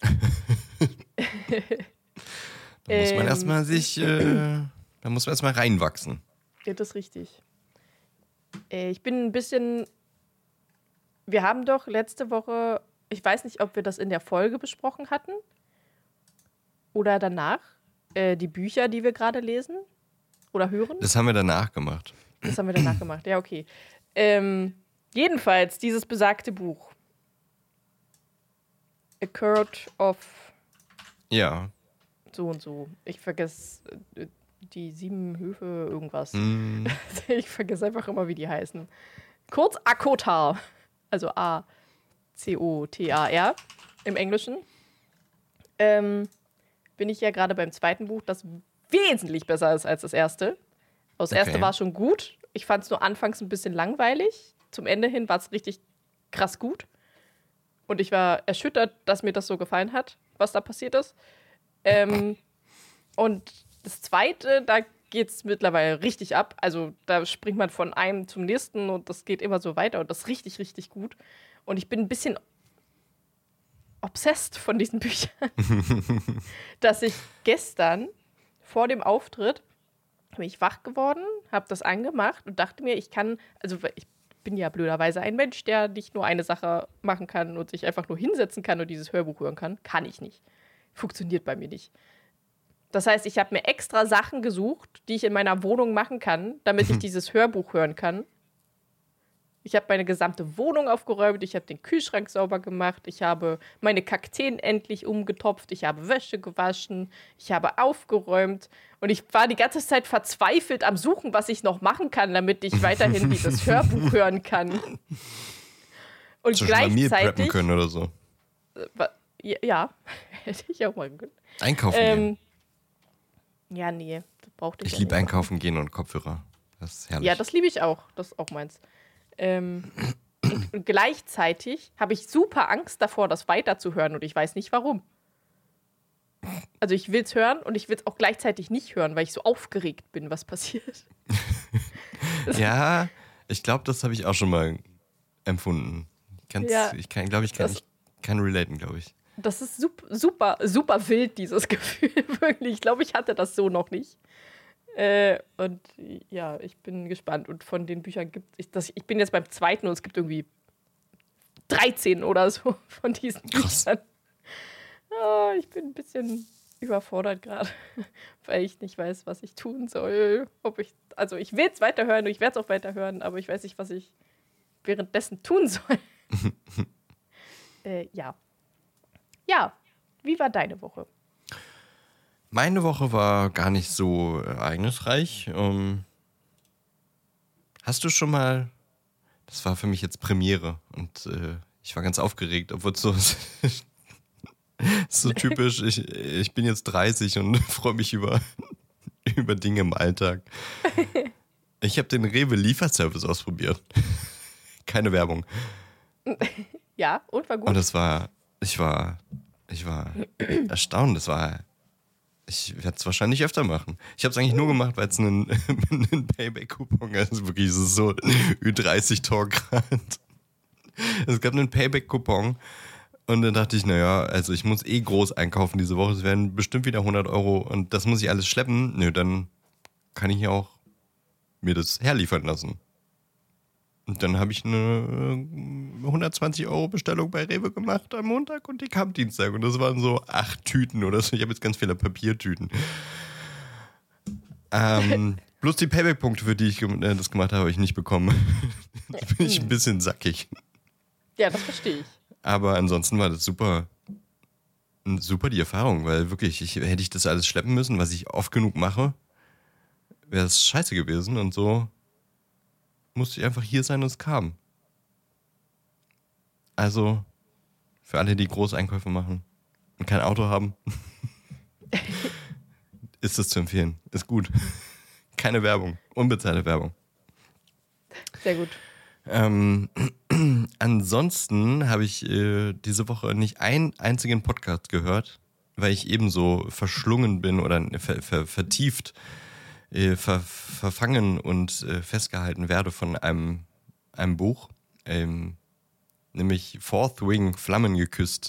Da muss man Ähm, erstmal sich, äh, da muss man erstmal reinwachsen. Ja, das ist richtig. Äh, ich bin ein bisschen. Wir haben doch letzte Woche, ich weiß nicht, ob wir das in der Folge besprochen hatten oder danach, äh, die Bücher, die wir gerade lesen oder hören. Das haben wir danach gemacht. Das haben wir danach gemacht. Ja, okay. Ähm, jedenfalls, dieses besagte Buch. A Court of Ja. so und so. Ich vergesse äh, die sieben Höfe irgendwas. Mm. Ich vergesse einfach immer, wie die heißen. Kurz ACOTAR. Also A C O T A R im Englischen. Ähm, bin ich ja gerade beim zweiten Buch, das wesentlich besser ist als das erste. Das erste Okay. war schon gut. Ich fand es nur anfangs ein bisschen langweilig. Zum Ende hin war es richtig krass gut. Und ich war erschüttert, dass mir das so gefallen hat, was da passiert ist. Ähm, und das zweite, da geht es mittlerweile richtig ab. Also da springt man von einem zum nächsten und das geht immer so weiter und das ist richtig, richtig gut. Und ich bin ein bisschen obsessed von diesen Büchern, dass ich gestern vor dem Auftritt bin ich wach geworden, habe das angemacht und dachte mir, ich kann, also ich bin ja blöderweise ein Mensch, der nicht nur eine Sache machen kann und sich einfach nur hinsetzen kann und dieses Hörbuch hören kann. Kann ich nicht. Funktioniert bei mir nicht. Das heißt, ich habe mir extra Sachen gesucht, die ich in meiner Wohnung machen kann, damit ich dieses Hörbuch hören kann. Ich habe meine gesamte Wohnung aufgeräumt, ich habe den Kühlschrank sauber gemacht, ich habe meine Kakteen endlich umgetopft, ich habe Wäsche gewaschen, ich habe aufgeräumt und ich war die ganze Zeit verzweifelt am Suchen, was ich noch machen kann, damit ich weiterhin dieses Hörbuch hören kann. Und Zum Beispiel Meal preppen gleichzeitig... können oder so. Ja, ja, hätte ich auch mal können. Einkaufen gehen. Ähm, ja, nee, das brauchte ich Ich ja liebe nicht. einkaufen gehen und Kopfhörer. Das ist herrlich. Ja, das liebe ich auch. Das ist auch meins. Ähm, und, und gleichzeitig habe ich super Angst davor, das weiterzuhören und ich weiß nicht warum. Also ich will es hören und ich will es auch gleichzeitig nicht hören, weil ich so aufgeregt bin, was passiert. Ja, ich glaube, das habe ich auch schon mal empfunden. Ganz, Ja, ich kann, glaube ich, kann, das- ich kann relaten, glaube ich. Das ist super, super, super wild, dieses Gefühl. Wirklich. Ich glaube, ich hatte das so noch nicht. Äh, und ja, ich bin gespannt. Und von den Büchern gibt es, ich bin jetzt beim zweiten und es gibt irgendwie dreizehn oder so von diesen Krass. Büchern. Ah, ich bin ein bisschen überfordert gerade, weil ich nicht weiß, was ich tun soll. Ob ich, also ich will es weiterhören und ich werde es auch weiterhören, aber ich weiß nicht, was ich währenddessen tun soll. äh, ja. Ja, wie war deine Woche? Meine Woche war gar nicht so ereignisreich. Ähm, hast du schon mal, das war für mich jetzt Premiere und äh, ich war ganz aufgeregt, obwohl es so, so typisch, ich, ich bin jetzt dreißig und freue mich über, über Dinge im Alltag. Ich habe den Rewe Lieferservice ausprobiert. Keine Werbung. Ja, und war gut. Und es war, ich war, ich war erstaunt. Das war, ich werde es wahrscheinlich öfter machen. Ich habe es eigentlich nur gemacht, weil es einen, einen Payback-Coupon ist. Also wirklich, es ist so Ü dreißig Talk gerade. Es gab einen Payback-Coupon und dann dachte ich, naja, also ich muss eh groß einkaufen diese Woche. Es werden bestimmt wieder hundert Euro und das muss ich alles schleppen. Nö, dann kann ich ja auch mir das herliefern lassen. Und dann habe ich eine hundertzwanzig Euro Bestellung bei Rewe gemacht am Montag und die kam Dienstag. Und das waren so acht Tüten oder so. Ich habe jetzt ganz viele Papiertüten. Ähm, bloß die Payback-Punkte, für die ich gem- äh, das gemacht habe, habe ich nicht bekommen. Da bin ich ein bisschen sackig. Ja, das verstehe ich. Aber ansonsten war das super, super die Erfahrung, weil wirklich, ich, hätte ich das alles schleppen müssen, was ich oft genug mache, wäre es scheiße gewesen und so musste ich einfach hier sein und es kam. Also, für alle, die Großeinkäufe machen und kein Auto haben, ist das zu empfehlen. Ist gut. Keine Werbung. Unbezahlte Werbung. Sehr gut. Ähm, ansonsten habe ich äh, diese Woche nicht einen einzigen Podcast gehört, weil ich ebenso verschlungen bin oder ver, ver, vertieft, äh, ver, verfangen und äh, festgehalten werde von einem, einem Buch, ähm, nämlich Fourth Wing, Flammen geküsst.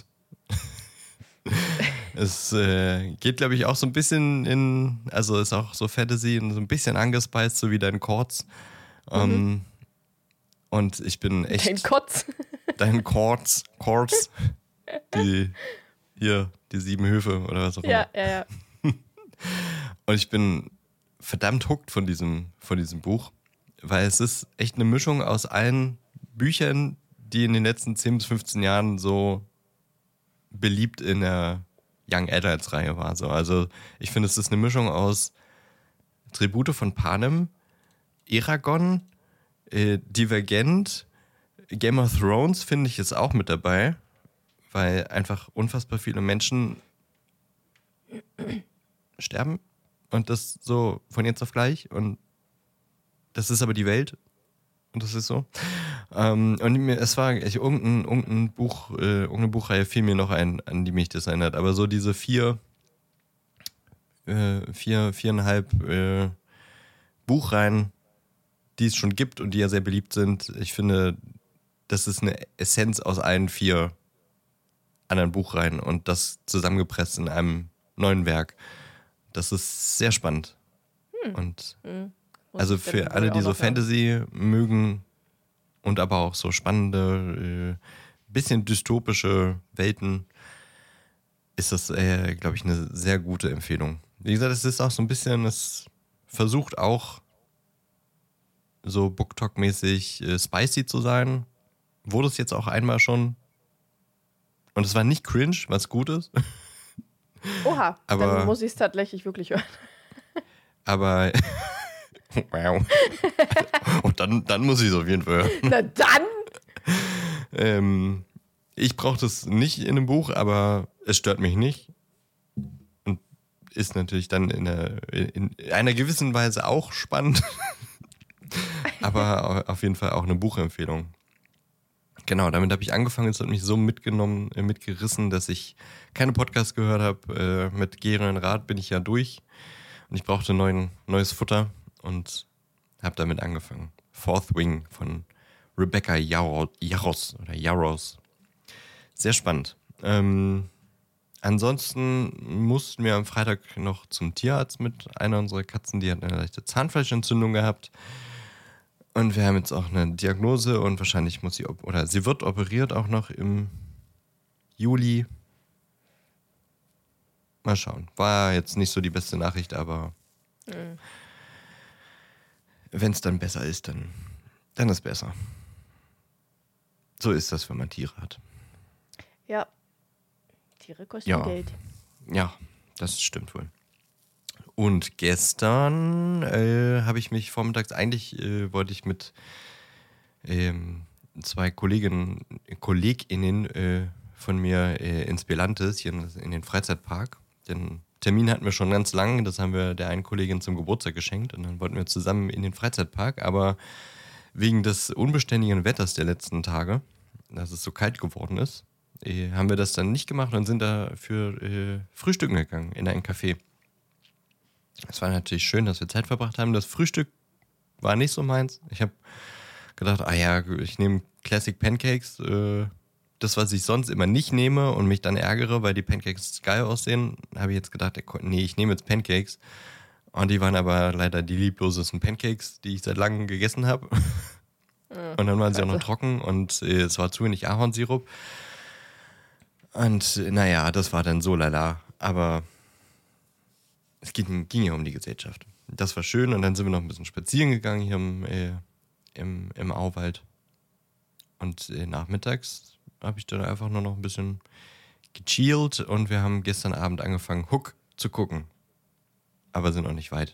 Es äh, geht, glaube ich, auch so ein bisschen in, also ist auch so Fantasy und so ein bisschen angespeist, so wie dein Chords. Ähm, Mhm. Und ich bin echt. Dein Kotz. Dein Chords, Chords, die, hier, die sieben Höfe oder was auch immer. Ja, ja, ja. Und ich bin verdammt hooked von diesem, von diesem Buch, weil es ist echt eine Mischung aus allen Büchern, die in den letzten zehn bis fünfzehn Jahren so beliebt in der Young Adults Reihe war. So. Also ich finde, es ist eine Mischung aus Tribute von Panem, Eragon, äh, Divergent, Game of Thrones finde ich ist auch mit dabei, weil einfach unfassbar viele Menschen sterben und das so von jetzt auf gleich und das ist aber die Welt und das ist so. Ähm, und mir, es war ich, irgendein, irgendein Buch, äh, irgendeine Buchreihe fiel mir noch ein, an die mich das erinnert, aber so diese vier, äh, vier, viereinhalb äh, Buchreihen, die es schon gibt und die ja sehr beliebt sind, ich finde, das ist eine Essenz aus allen vier anderen Buchreihen und das zusammengepresst in einem neuen Werk. Das ist sehr spannend. Hm. Und hm. also für alle, die so Fantasy mögen und aber auch so spannende, äh, bisschen dystopische Welten, ist das, äh, glaube ich, eine sehr gute Empfehlung. Wie gesagt, es ist auch so ein bisschen, es versucht auch so BookTok-mäßig äh, spicy zu sein. Wurde es jetzt auch einmal schon. Und es war nicht cringe, was gut ist. Oha, aber, dann muss ich es tatsächlich wirklich hören. Aber, wow. Und dann, dann muss ich es auf jeden Fall hören. Na dann! ähm, ich brauche das nicht in einem Buch, aber es stört mich nicht. Und ist natürlich dann in einer, in einer gewissen Weise auch spannend. Aber auf jeden Fall auch eine Buchempfehlung. Genau, damit habe ich angefangen. Es hat mich so mitgenommen, äh, mitgerissen, dass ich keine Podcasts gehört habe. Äh, mit Gere und Rat bin ich ja durch. Und ich brauchte neuen, neues Futter und habe damit angefangen. Fourth Wing von Rebecca Yarros oder Yarros. Sehr spannend. Ähm, ansonsten mussten wir am Freitag noch zum Tierarzt mit einer unserer Katzen. Die hat eine leichte Zahnfleischentzündung gehabt. Und wir haben jetzt auch eine Diagnose und wahrscheinlich muss sie, op- oder sie wird operiert auch noch im Juli. Mal schauen. War jetzt nicht so die beste Nachricht, aber mhm. wenn es dann besser ist, dann, dann ist besser. So ist das, wenn man Tiere hat. Ja, Tiere kosten ja. Geld. Ja, das stimmt wohl. Und gestern äh, habe ich mich vormittags, eigentlich äh, wollte ich mit ähm, zwei Kolleginnen, KollegInnen äh, von mir äh, ins Belantes, hier in, in den Freizeitpark. Den Termin hatten wir schon ganz lang, das haben wir der einen Kollegin zum Geburtstag geschenkt und dann wollten wir zusammen in den Freizeitpark, aber wegen des unbeständigen Wetters der letzten Tage, dass es so kalt geworden ist, äh, haben wir das dann nicht gemacht und sind dafür äh, frühstücken gegangen in ein Café. Es war natürlich schön, dass wir Zeit verbracht haben. Das Frühstück war nicht so meins. Ich habe gedacht, ah ja, ich nehme Classic Pancakes, äh, das, was ich sonst immer nicht nehme und mich dann ärgere, weil die Pancakes geil aussehen, habe ich jetzt gedacht, nee, ich nehme jetzt Pancakes. Und die waren aber leider die lieblosesten Pancakes, die ich seit langem gegessen habe. Mhm, und dann waren sie auch noch trocken und äh, es war zu wenig Ahornsirup. Und äh, naja, das war dann so lala. Aber es ging, ging ja um die Gesellschaft. Das war schön und dann sind wir noch ein bisschen spazieren gegangen hier im, äh, im, im Auwald. Und äh, nachmittags habe ich dann einfach nur noch ein bisschen gechillt und wir haben gestern Abend angefangen, Hook zu gucken. Aber sind noch nicht weit.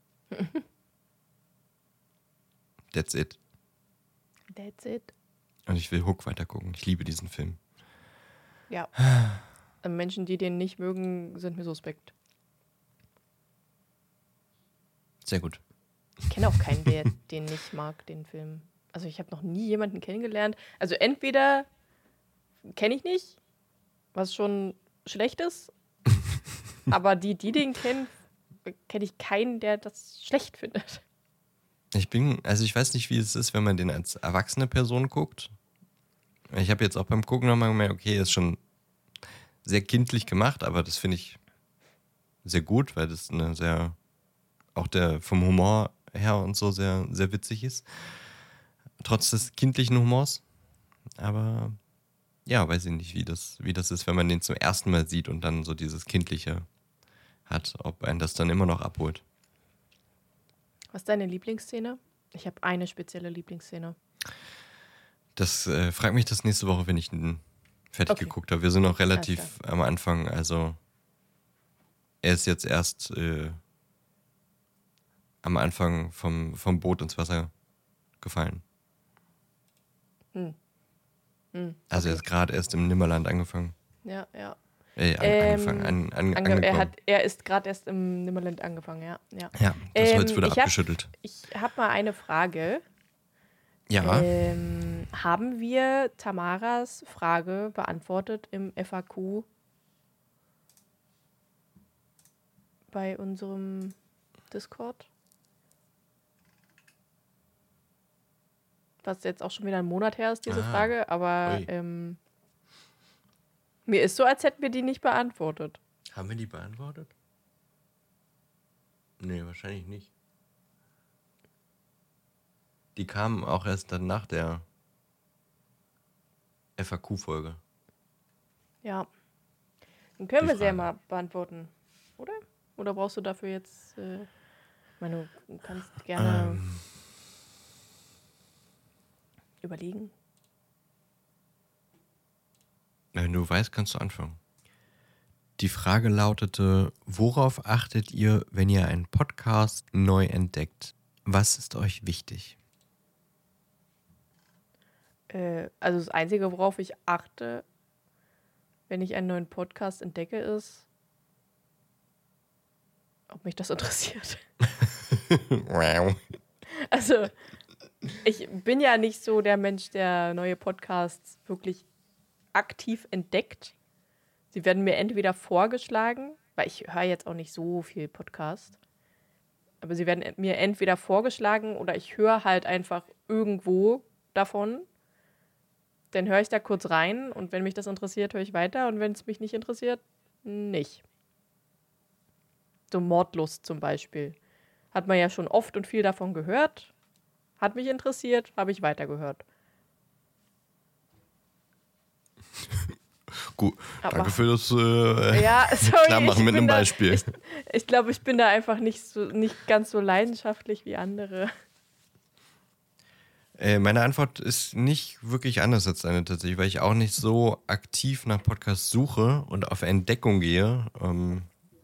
That's it. That's it. Und ich will Hook weiter gucken. Ich liebe diesen Film. Ja. Menschen, die den nicht mögen, sind mir suspekt. Sehr gut. Ich kenne auch keinen, der den nicht mag, den Film. Also ich habe noch nie jemanden kennengelernt. Also entweder kenne ich nicht, was schon schlecht ist, aber die, die den kennen, kenne ich keinen, der das schlecht findet. Ich bin, also ich weiß nicht, wie es ist, wenn man den als erwachsene Person guckt. Ich habe jetzt auch beim Gucken nochmal gemerkt, okay, ist schon sehr kindlich gemacht, aber das finde ich sehr gut, weil das eine sehr, auch der vom Humor her und so sehr, sehr witzig ist. Trotz des kindlichen Humors. Aber ja, weiß ich nicht, wie das, wie das ist, wenn man den zum ersten Mal sieht und dann so dieses Kindliche hat, ob einen das dann immer noch abholt. Was ist deine Lieblingsszene? Ich habe eine spezielle Lieblingsszene. Das äh, frag mich das nächste Woche, wenn ich den fertig okay. geguckt habe. Wir sind noch relativ am Anfang, also er ist jetzt erst äh, am Anfang vom, vom Boot ins Wasser gefallen. Hm. Hm, Also er okay. ist gerade erst im Nimmerland angefangen. Ja, ja. Äh, an, Ähm, angefangen, an, an, ange- angekommen. er, hat, er ist gerade erst im Nimmerland angefangen, ja. Ja, Ja, das Holz ähm, wurde ich habe abgeschüttelt. ich hab mal eine Frage. Ja, Ähm, haben wir Tamaras Frage beantwortet im F A Q bei unserem Discord? Was jetzt auch schon wieder ein Monat her ist, diese Ah, Frage, aber ui. ähm, mir ist so, als hätten wir die nicht beantwortet. Haben wir die beantwortet? Nee, wahrscheinlich nicht. Die kamen auch erst dann nach der F A Q-Folge. Ja. Dann können Die wir sie ja Frage. mal beantworten, oder? Oder brauchst du dafür jetzt, äh, ich meine, du kannst gerne Ähm, überlegen. wenn du weißt, kannst du anfangen. Die Frage lautete, worauf achtet ihr, wenn ihr einen Podcast neu entdeckt? Was ist euch wichtig? Äh, also das Einzige, worauf ich achte, wenn ich einen neuen Podcast entdecke, ist, ob mich das interessiert. Wow. Also, ich bin ja nicht so der Mensch, der neue Podcasts wirklich aktiv entdeckt. Sie werden mir entweder vorgeschlagen, weil ich höre jetzt auch nicht so viel Podcast, aber sie werden mir entweder vorgeschlagen oder ich höre halt einfach irgendwo davon. Dann höre ich da kurz rein und wenn mich das interessiert, höre ich weiter und wenn es mich nicht interessiert, nicht. So Mordlust zum Beispiel. Hat man ja schon oft und viel davon gehört. Hat mich interessiert, habe ich weitergehört. Gut, Aber- danke für das äh, Ja, sorry. Klarmachen ich mit bin einem da- Beispiel. Ich, ich glaube, ich bin da einfach nicht, so, nicht ganz so leidenschaftlich wie andere. Äh, meine Antwort ist nicht wirklich anders als deine tatsächlich, weil ich auch nicht so aktiv nach Podcasts suche und auf Entdeckung gehe. Ähm,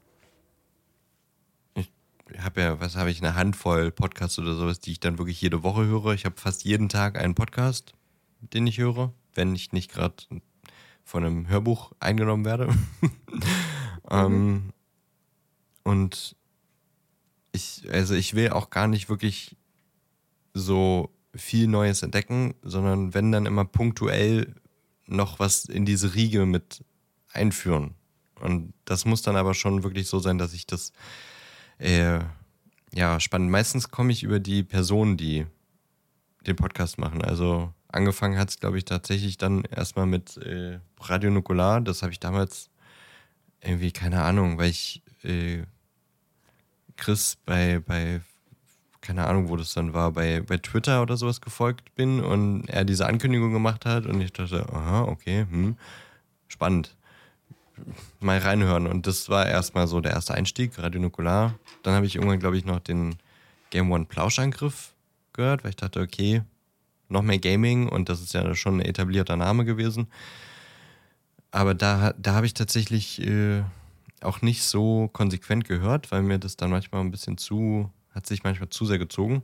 ich habe ja, was habe ich, eine Handvoll Podcasts oder sowas, die ich dann wirklich jede Woche höre. Ich habe fast jeden Tag einen Podcast, den ich höre, wenn ich nicht gerade von einem Hörbuch eingenommen werde. ähm, und ich, also ich will auch gar nicht wirklich so viel Neues entdecken, sondern wenn dann immer punktuell noch was in diese Riege mit einführen. Und das muss dann aber schon wirklich so sein, dass ich das äh, ja spannend. Meistens komme ich über die Personen, die den Podcast machen. Also angefangen hat es, glaube ich, tatsächlich dann erstmal mit äh, Radio Nukular. Das habe ich damals irgendwie, keine Ahnung, weil ich äh, Chris bei, bei keine Ahnung, wo das dann war, bei, bei Twitter oder sowas gefolgt bin und er diese Ankündigung gemacht hat und ich dachte, aha, okay, hm, spannend. Mal reinhören. Und das war erstmal so der erste Einstieg, Radio Nukular. Dann habe ich irgendwann, glaube ich, noch den Game One Plauschangriff gehört, weil ich dachte, okay, noch mehr Gaming und das ist ja schon ein etablierter Name gewesen. Aber da, da habe ich tatsächlich äh, auch nicht so konsequent gehört, weil mir das dann manchmal ein bisschen zu, hat sich manchmal zu sehr gezogen.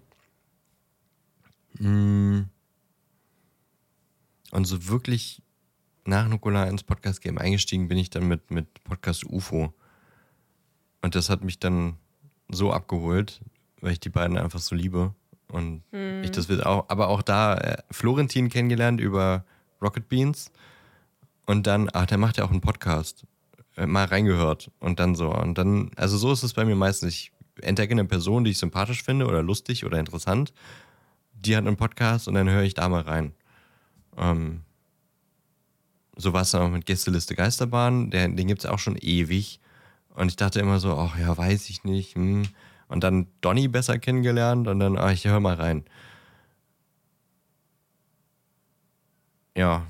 Und so wirklich nach Nukular ins Podcast-Game eingestiegen bin ich dann mit, mit Podcast U F O. Und das hat mich dann so abgeholt, weil ich die beiden einfach so liebe. Und Hm. ich das will auch, aber auch da äh, Florentin kennengelernt über Rocket Beans. Und dann, ach, der macht ja auch einen Podcast. Äh, mal reingehört. Und dann so. Und dann, also so ist es bei mir meistens. Ich entdecke eine Person, die ich sympathisch finde oder lustig oder interessant. Die hat einen Podcast und dann höre ich da mal rein. Ähm, so war es dann auch mit Gästeliste Geisterbahn. Der, den gibt es auch schon ewig. Und ich dachte immer so, ach ja, weiß ich nicht. Hm. Und dann Donny besser kennengelernt und dann, ach, ich höre mal rein. Ja.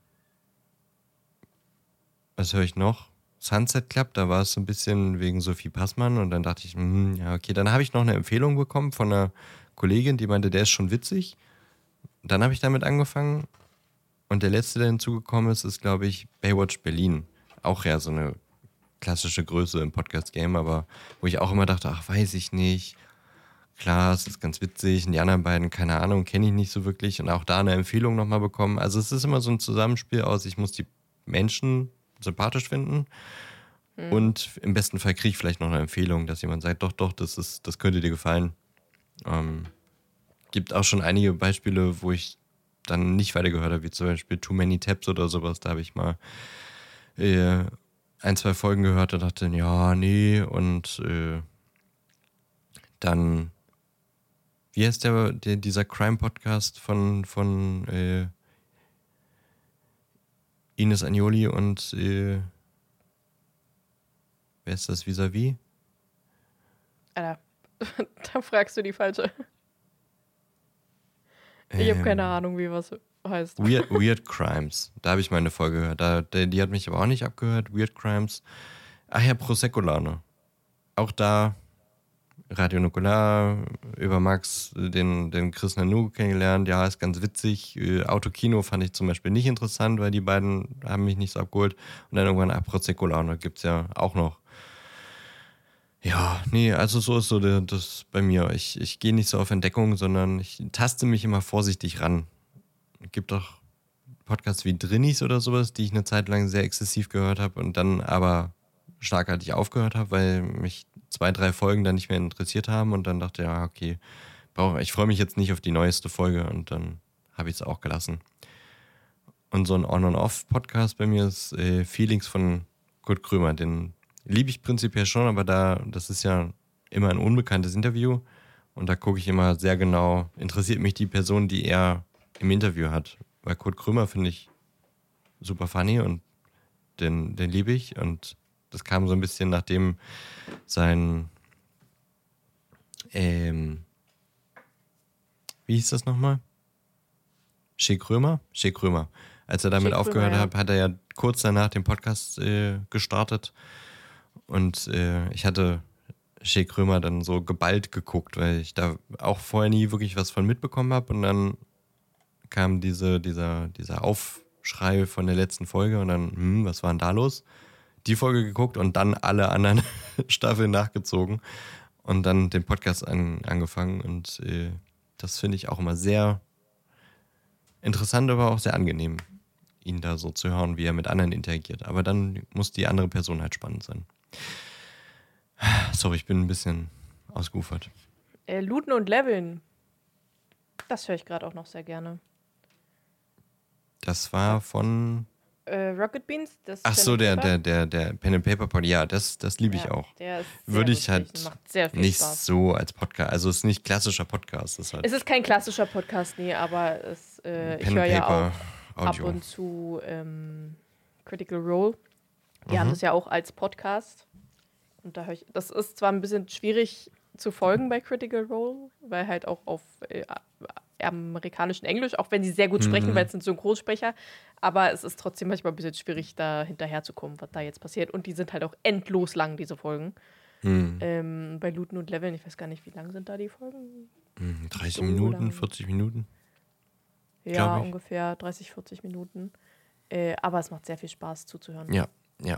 Was höre ich noch? Sunset Club, da war es so ein bisschen wegen Sophie Passmann und dann dachte ich, hm, ja, okay. Dann habe ich noch eine Empfehlung bekommen von einer Kollegin, die meinte, der ist schon witzig. Und dann habe ich damit angefangen und der letzte, der hinzugekommen ist, ist, glaube ich, Baywatch Berlin. Auch ja so eine klassische Größe im Podcast-Game, aber wo ich auch immer dachte, ach, weiß ich nicht. Klar, es ist ganz witzig. Und die anderen beiden, keine Ahnung, kenne ich nicht so wirklich. Und auch da eine Empfehlung nochmal bekommen. Also es ist immer so ein Zusammenspiel aus, ich muss die Menschen sympathisch finden. Hm. Und im besten Fall kriege ich vielleicht noch eine Empfehlung, dass jemand sagt, doch, doch, das ist, das könnte dir gefallen. Ähm, gibt auch schon einige Beispiele, wo ich dann nicht weitergehört habe, wie zum Beispiel Too Many Tabs oder sowas. Da habe ich mal äh, ein, zwei Folgen gehört und dachte, ja, nee. Und äh, dann, wie heißt der, der dieser Crime-Podcast von, von äh, Ines Agnoli und äh, wer ist das, Vis-a-vis? Alter, da fragst du die falsche. Ich Ähm, habe keine Ahnung, wie was heißt. Weird, Weird Crimes. Da habe ich mal eine Folge gehört. Da, die, die hat mich aber auch nicht abgehört. Weird Crimes. Ach ja, Prosecco-Laune. Auch da Radio Nukular, über Max, den, den Chris Nanu kennengelernt. Ja, ist ganz witzig. Äh, Autokino fand ich zum Beispiel nicht interessant, weil die beiden haben mich nicht so abgeholt. Und dann irgendwann, ah, Prosecco-Laune gibt es ja auch noch. Ja, nee, also so ist so der, das bei mir. Ich, ich gehe nicht so auf Entdeckung, sondern ich taste mich immer vorsichtig ran. Es gibt auch Podcasts wie Drinnies oder sowas, die ich eine Zeit lang sehr exzessiv gehört habe und dann aber schlagartig aufgehört habe, weil mich zwei, drei Folgen dann nicht mehr interessiert haben und dann dachte, ja, okay, brauch, ich freue mich jetzt nicht auf die neueste Folge und dann habe ich es auch gelassen. Und so ein On-and-Off-Podcast bei mir ist äh, Feelings von Kurt Krömer, den liebe ich prinzipiell schon, aber da, das ist ja immer ein unbekanntes Interview und da gucke ich immer sehr genau, interessiert mich die Person, die er im Interview hat. Weil Kurt Krömer finde ich super funny und den, den liebe ich und das kam so ein bisschen nachdem sein ähm, wie hieß das nochmal? Shea Krömer? Shea Krömer. Als er damit Shea Krömer, aufgehört ja. hat, hat er ja kurz danach den Podcast äh, gestartet. Und äh, ich hatte Shea Krömer dann so geballt geguckt, weil ich da auch vorher nie wirklich was von mitbekommen habe. Und dann kam diese, dieser, dieser Aufschrei von der letzten Folge und dann, hm, was war denn da los? Die Folge geguckt und dann alle anderen Staffeln nachgezogen und dann den Podcast an, angefangen. Und äh, das finde ich auch immer sehr interessant, aber auch sehr angenehm, ihn da so zu hören, wie er mit anderen interagiert. Aber dann muss die andere Person halt spannend sein. Sorry, ich bin ein bisschen ausgeufert. Äh, Looten und Leveln. Das höre ich gerade auch noch sehr gerne. Das war von... Äh, Rocket Beans. Das Ach so, der, der, der, der Pen and Paper Pod. Ja, das, das liebe ich ja, auch. Der ist sehr Würde ich lustig halt und macht sehr viel nicht Spaß. so als Podcast, also es ist nicht klassischer Podcast. Es ist, halt Es ist kein klassischer Podcast, nee, aber es, äh, ich Pen höre and ja Paper auch Audio. ab und zu ähm, Critical Role. Die Mhm. haben das ja auch als Podcast. Und da höre ich, das ist zwar ein bisschen schwierig zu folgen bei Critical Role, weil halt auch auf äh, amerikanischen Englisch, auch wenn sie sehr gut sprechen, Mhm. weil es sind Synchronsprecher, aber es ist trotzdem manchmal ein bisschen schwierig, da hinterherzukommen, was da jetzt passiert. Und die sind halt auch endlos lang, diese Folgen. Hm. Ähm, bei Looten und Leveln, ich weiß gar nicht, wie lang sind da die Folgen? Hm, dreißig so Minuten, lang. vierzig Minuten. Ja, Glaub ich. ungefähr dreißig, vierzig Minuten. Äh, aber es macht sehr viel Spaß zuzuhören. Ja, ja.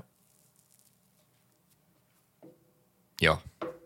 Ja.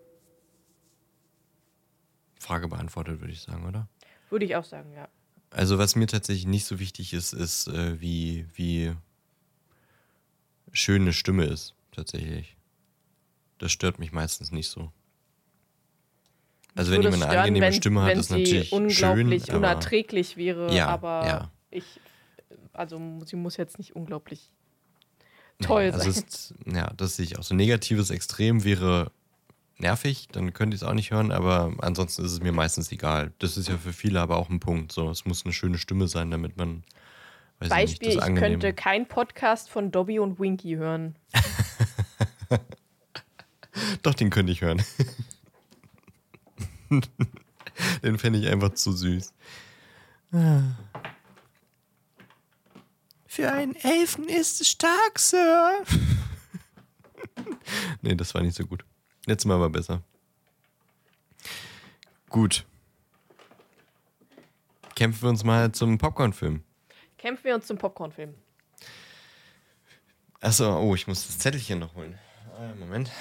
Frage beantwortet, würde ich sagen, oder? Würde ich auch sagen, ja. Also was mir tatsächlich nicht so wichtig ist, ist, äh, wie, wie schön eine Stimme ist, tatsächlich. Das stört mich meistens nicht so. Also wenn Würde jemand es eine stören, angenehme wenn, Stimme hat, wenn ist sie natürlich unglaublich schön, aber unerträglich wäre, Ja, aber ja. ich, also sie muss jetzt nicht unglaublich toll nee, also sein. ist, ja, das sehe ich auch. So negatives Extrem wäre nervig, dann könnte ich es auch nicht hören, aber ansonsten ist es mir meistens egal. Das ist ja für viele aber auch ein Punkt. So, es muss eine schöne Stimme sein, damit man, weiß Beispiel, ich ich nicht, das angenehm. könnte keinen Podcast von Dobby und Winky hören. Doch, den könnte ich hören. Den fände ich einfach zu süß. Für einen Elfen ist es stark, Sir. Nee, das war nicht so gut. Letztes Mal war besser. Gut. Kämpfen wir uns mal zum Popcorn-Film. Kämpfen wir uns zum Popcornfilm. Achso, oh, ich muss das Zettelchen noch holen. Äh, Moment.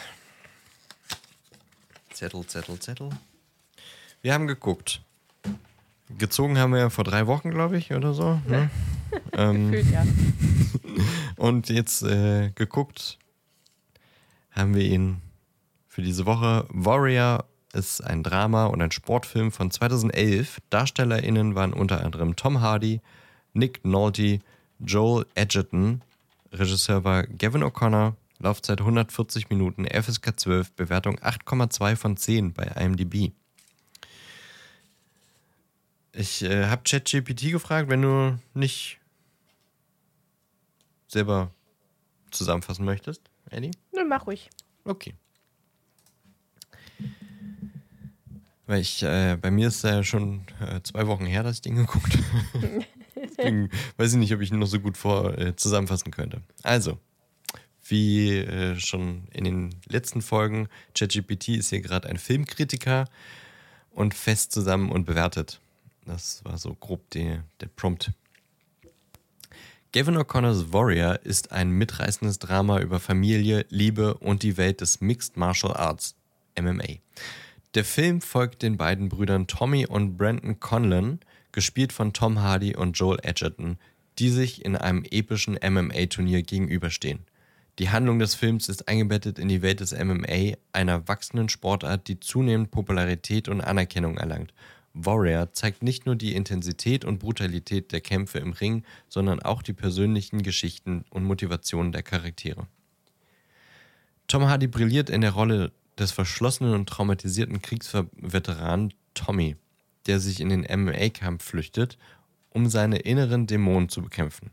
Zettel, Zettel, Zettel. Wir haben geguckt. Gezogen haben wir ja vor drei Wochen, glaube ich, oder so. Ne? ähm, Gefühlt, ja. Und jetzt äh, geguckt haben wir ihn für diese Woche. Warrior ist ein Drama und ein Sportfilm von zweitausendelf. DarstellerInnen waren unter anderem Tom Hardy, Nick Nolte, Joel Edgerton. Regisseur war Gavin O'Connor. Laufzeit hundertvierzig Minuten, F S K zwölf, Bewertung acht Komma zwei von zehn bei I M D B. Ich äh, habe ChatGPT gefragt, wenn du nicht selber zusammenfassen möchtest, Eddie? Nö, mach ruhig. Okay. Weil ich, äh, bei mir ist ja schon äh, zwei Wochen her, dass ich den geguckt habe. Deswegen weiß ich nicht, ob ich ihn noch so gut vor äh, zusammenfassen könnte. Also, wie äh, schon in den letzten Folgen, ChatGPT ist hier gerade ein Filmkritiker und fest zusammen und bewertet. Das war so grob die, der Prompt. Gavin O'Connors Warrior ist ein mitreißendes Drama über Familie, Liebe und die Welt des Mixed Martial Arts, M M A. Der Film folgt den beiden Brüdern Tommy und Brandon Conlon, gespielt von Tom Hardy und Joel Edgerton, die sich in einem epischen M M A-Turnier gegenüberstehen. Die Handlung des Films ist eingebettet in die Welt des M M A, einer wachsenden Sportart, die zunehmend Popularität und Anerkennung erlangt. Warrior zeigt nicht nur die Intensität und Brutalität der Kämpfe im Ring, sondern auch die persönlichen Geschichten und Motivationen der Charaktere. Tom Hardy brilliert in der Rolle des verschlossenen und traumatisierten Kriegsveteranen Tommy, der sich in den M M A-Kampf flüchtet, um seine inneren Dämonen zu bekämpfen.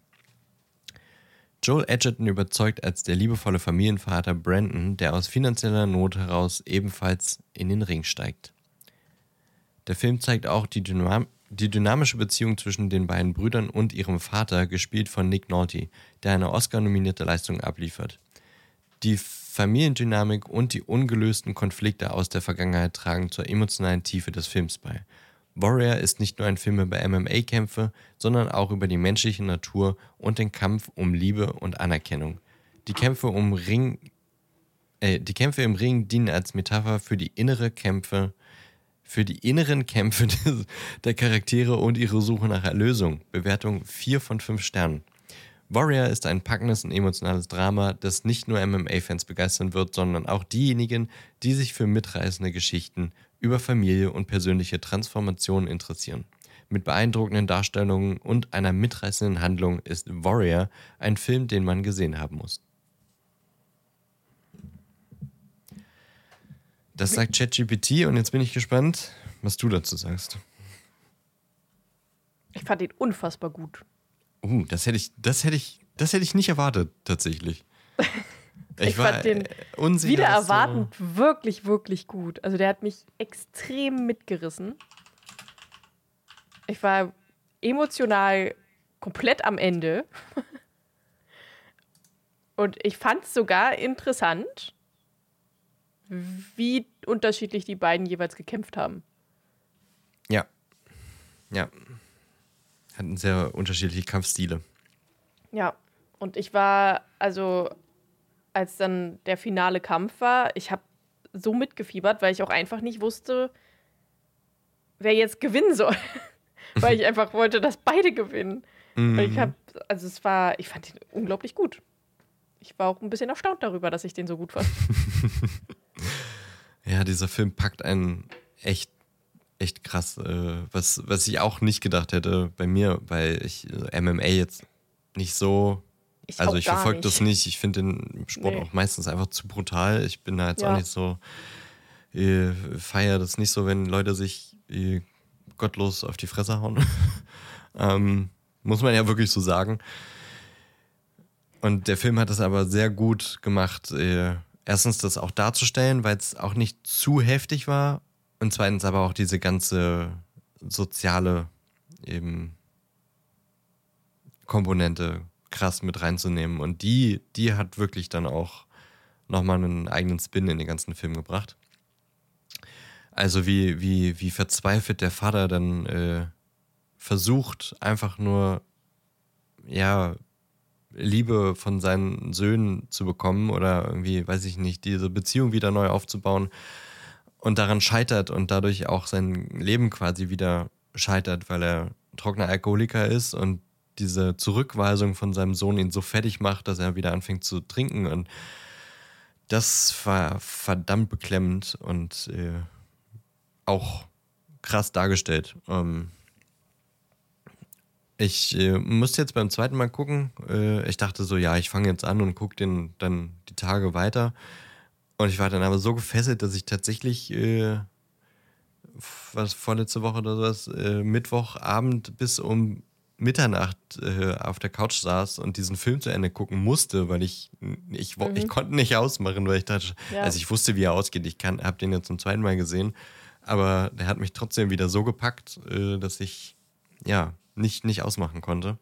Joel Edgerton überzeugt als der liebevolle Familienvater Brandon, der aus finanzieller Not heraus ebenfalls in den Ring steigt. Der Film zeigt auch die, Dynam- die dynamische Beziehung zwischen den beiden Brüdern und ihrem Vater, gespielt von Nick Nolte, der eine Oscar-nominierte Leistung abliefert. Die Familiendynamik und die ungelösten Konflikte aus der Vergangenheit tragen zur emotionalen Tiefe des Films bei. Warrior ist nicht nur ein Film über M M A-Kämpfe, sondern auch über die menschliche Natur und den Kampf um Liebe und Anerkennung. Die Kämpfe, um Ring, äh, die Kämpfe im Ring dienen als Metapher für die innere Kämpfe, für die inneren Kämpfe des, der Charaktere und ihre Suche nach Erlösung. Bewertung vier von fünf Sternen. Warrior ist ein packendes und emotionales Drama, das nicht nur M M A-Fans begeistern wird, sondern auch diejenigen, die sich für mitreißende Geschichten über Familie und persönliche Transformationen interessieren. Mit beeindruckenden Darstellungen und einer mitreißenden Handlung ist Warrior ein Film, den man gesehen haben muss. Das sagt ChatGPT und jetzt bin ich gespannt, was du dazu sagst. Ich fand ihn unfassbar gut. Uh, das hätte ich, das hätte ich, das hätte ich nicht erwartet, tatsächlich. Ich, ich war fand den unsicher, wieder erwartend so wirklich, wirklich gut. Also der hat mich extrem mitgerissen. Ich war emotional komplett am Ende. Und ich fand es sogar interessant, wie unterschiedlich die beiden jeweils gekämpft haben. Ja. Ja. Hatten sehr unterschiedliche Kampfstile. Ja. Und ich war, also als dann der finale Kampf war, ich habe so mitgefiebert, weil ich auch einfach nicht wusste, wer jetzt gewinnen soll. Weil ich einfach wollte, dass beide gewinnen. Mhm. Weil ich habe, also es war, ich fand ihn unglaublich gut. Ich war auch ein bisschen erstaunt darüber, dass ich den so gut fand. Ja, dieser Film packt einen echt, echt krass. Äh, was, was ich auch nicht gedacht hätte bei mir, weil ich äh, M M A jetzt nicht so, ich also ich verfolge das nicht. Ich finde den Sport nee. auch meistens einfach zu brutal. Ich bin da jetzt ja. auch nicht so, äh, feiere das nicht so, wenn Leute sich äh, gottlos auf die Fresse hauen. ähm, muss man ja wirklich so sagen. Und der Film hat es aber sehr gut gemacht, äh, erstens das auch darzustellen, weil es auch nicht zu heftig war und zweitens aber auch diese ganze soziale eben Komponente krass mit reinzunehmen und die, die hat wirklich dann auch nochmal einen eigenen Spin in den ganzen Film gebracht. Also wie, wie, wie verzweifelt der Vater dann äh, versucht, einfach nur ja Liebe von seinen Söhnen zu bekommen oder irgendwie, weiß ich nicht, diese Beziehung wieder neu aufzubauen und daran scheitert und dadurch auch sein Leben quasi wieder scheitert, weil er trockener Alkoholiker ist und diese Zurückweisung von seinem Sohn ihn so fertig macht, dass er wieder anfängt zu trinken. Und das war verdammt beklemmend und äh, auch krass dargestellt. Ähm, ich äh, musste jetzt beim zweiten Mal gucken. Äh, ich dachte so, ja, ich fange jetzt an und gucke den dann die Tage weiter. Und ich war dann aber so gefesselt, dass ich tatsächlich, äh, was vorletzte Woche oder sowas, äh, Mittwochabend bis um Mitternacht äh, auf der Couch saß und diesen Film zu Ende gucken musste, weil ich, ich, wo- ich Mhm. konnte nicht ausmachen, weil ich dachte, Ja. also ich wusste, wie er ausgeht. Ich kann, habe den jetzt zum zweiten Mal gesehen, aber der hat mich trotzdem wieder so gepackt, äh, dass ich ja nicht, nicht ausmachen konnte.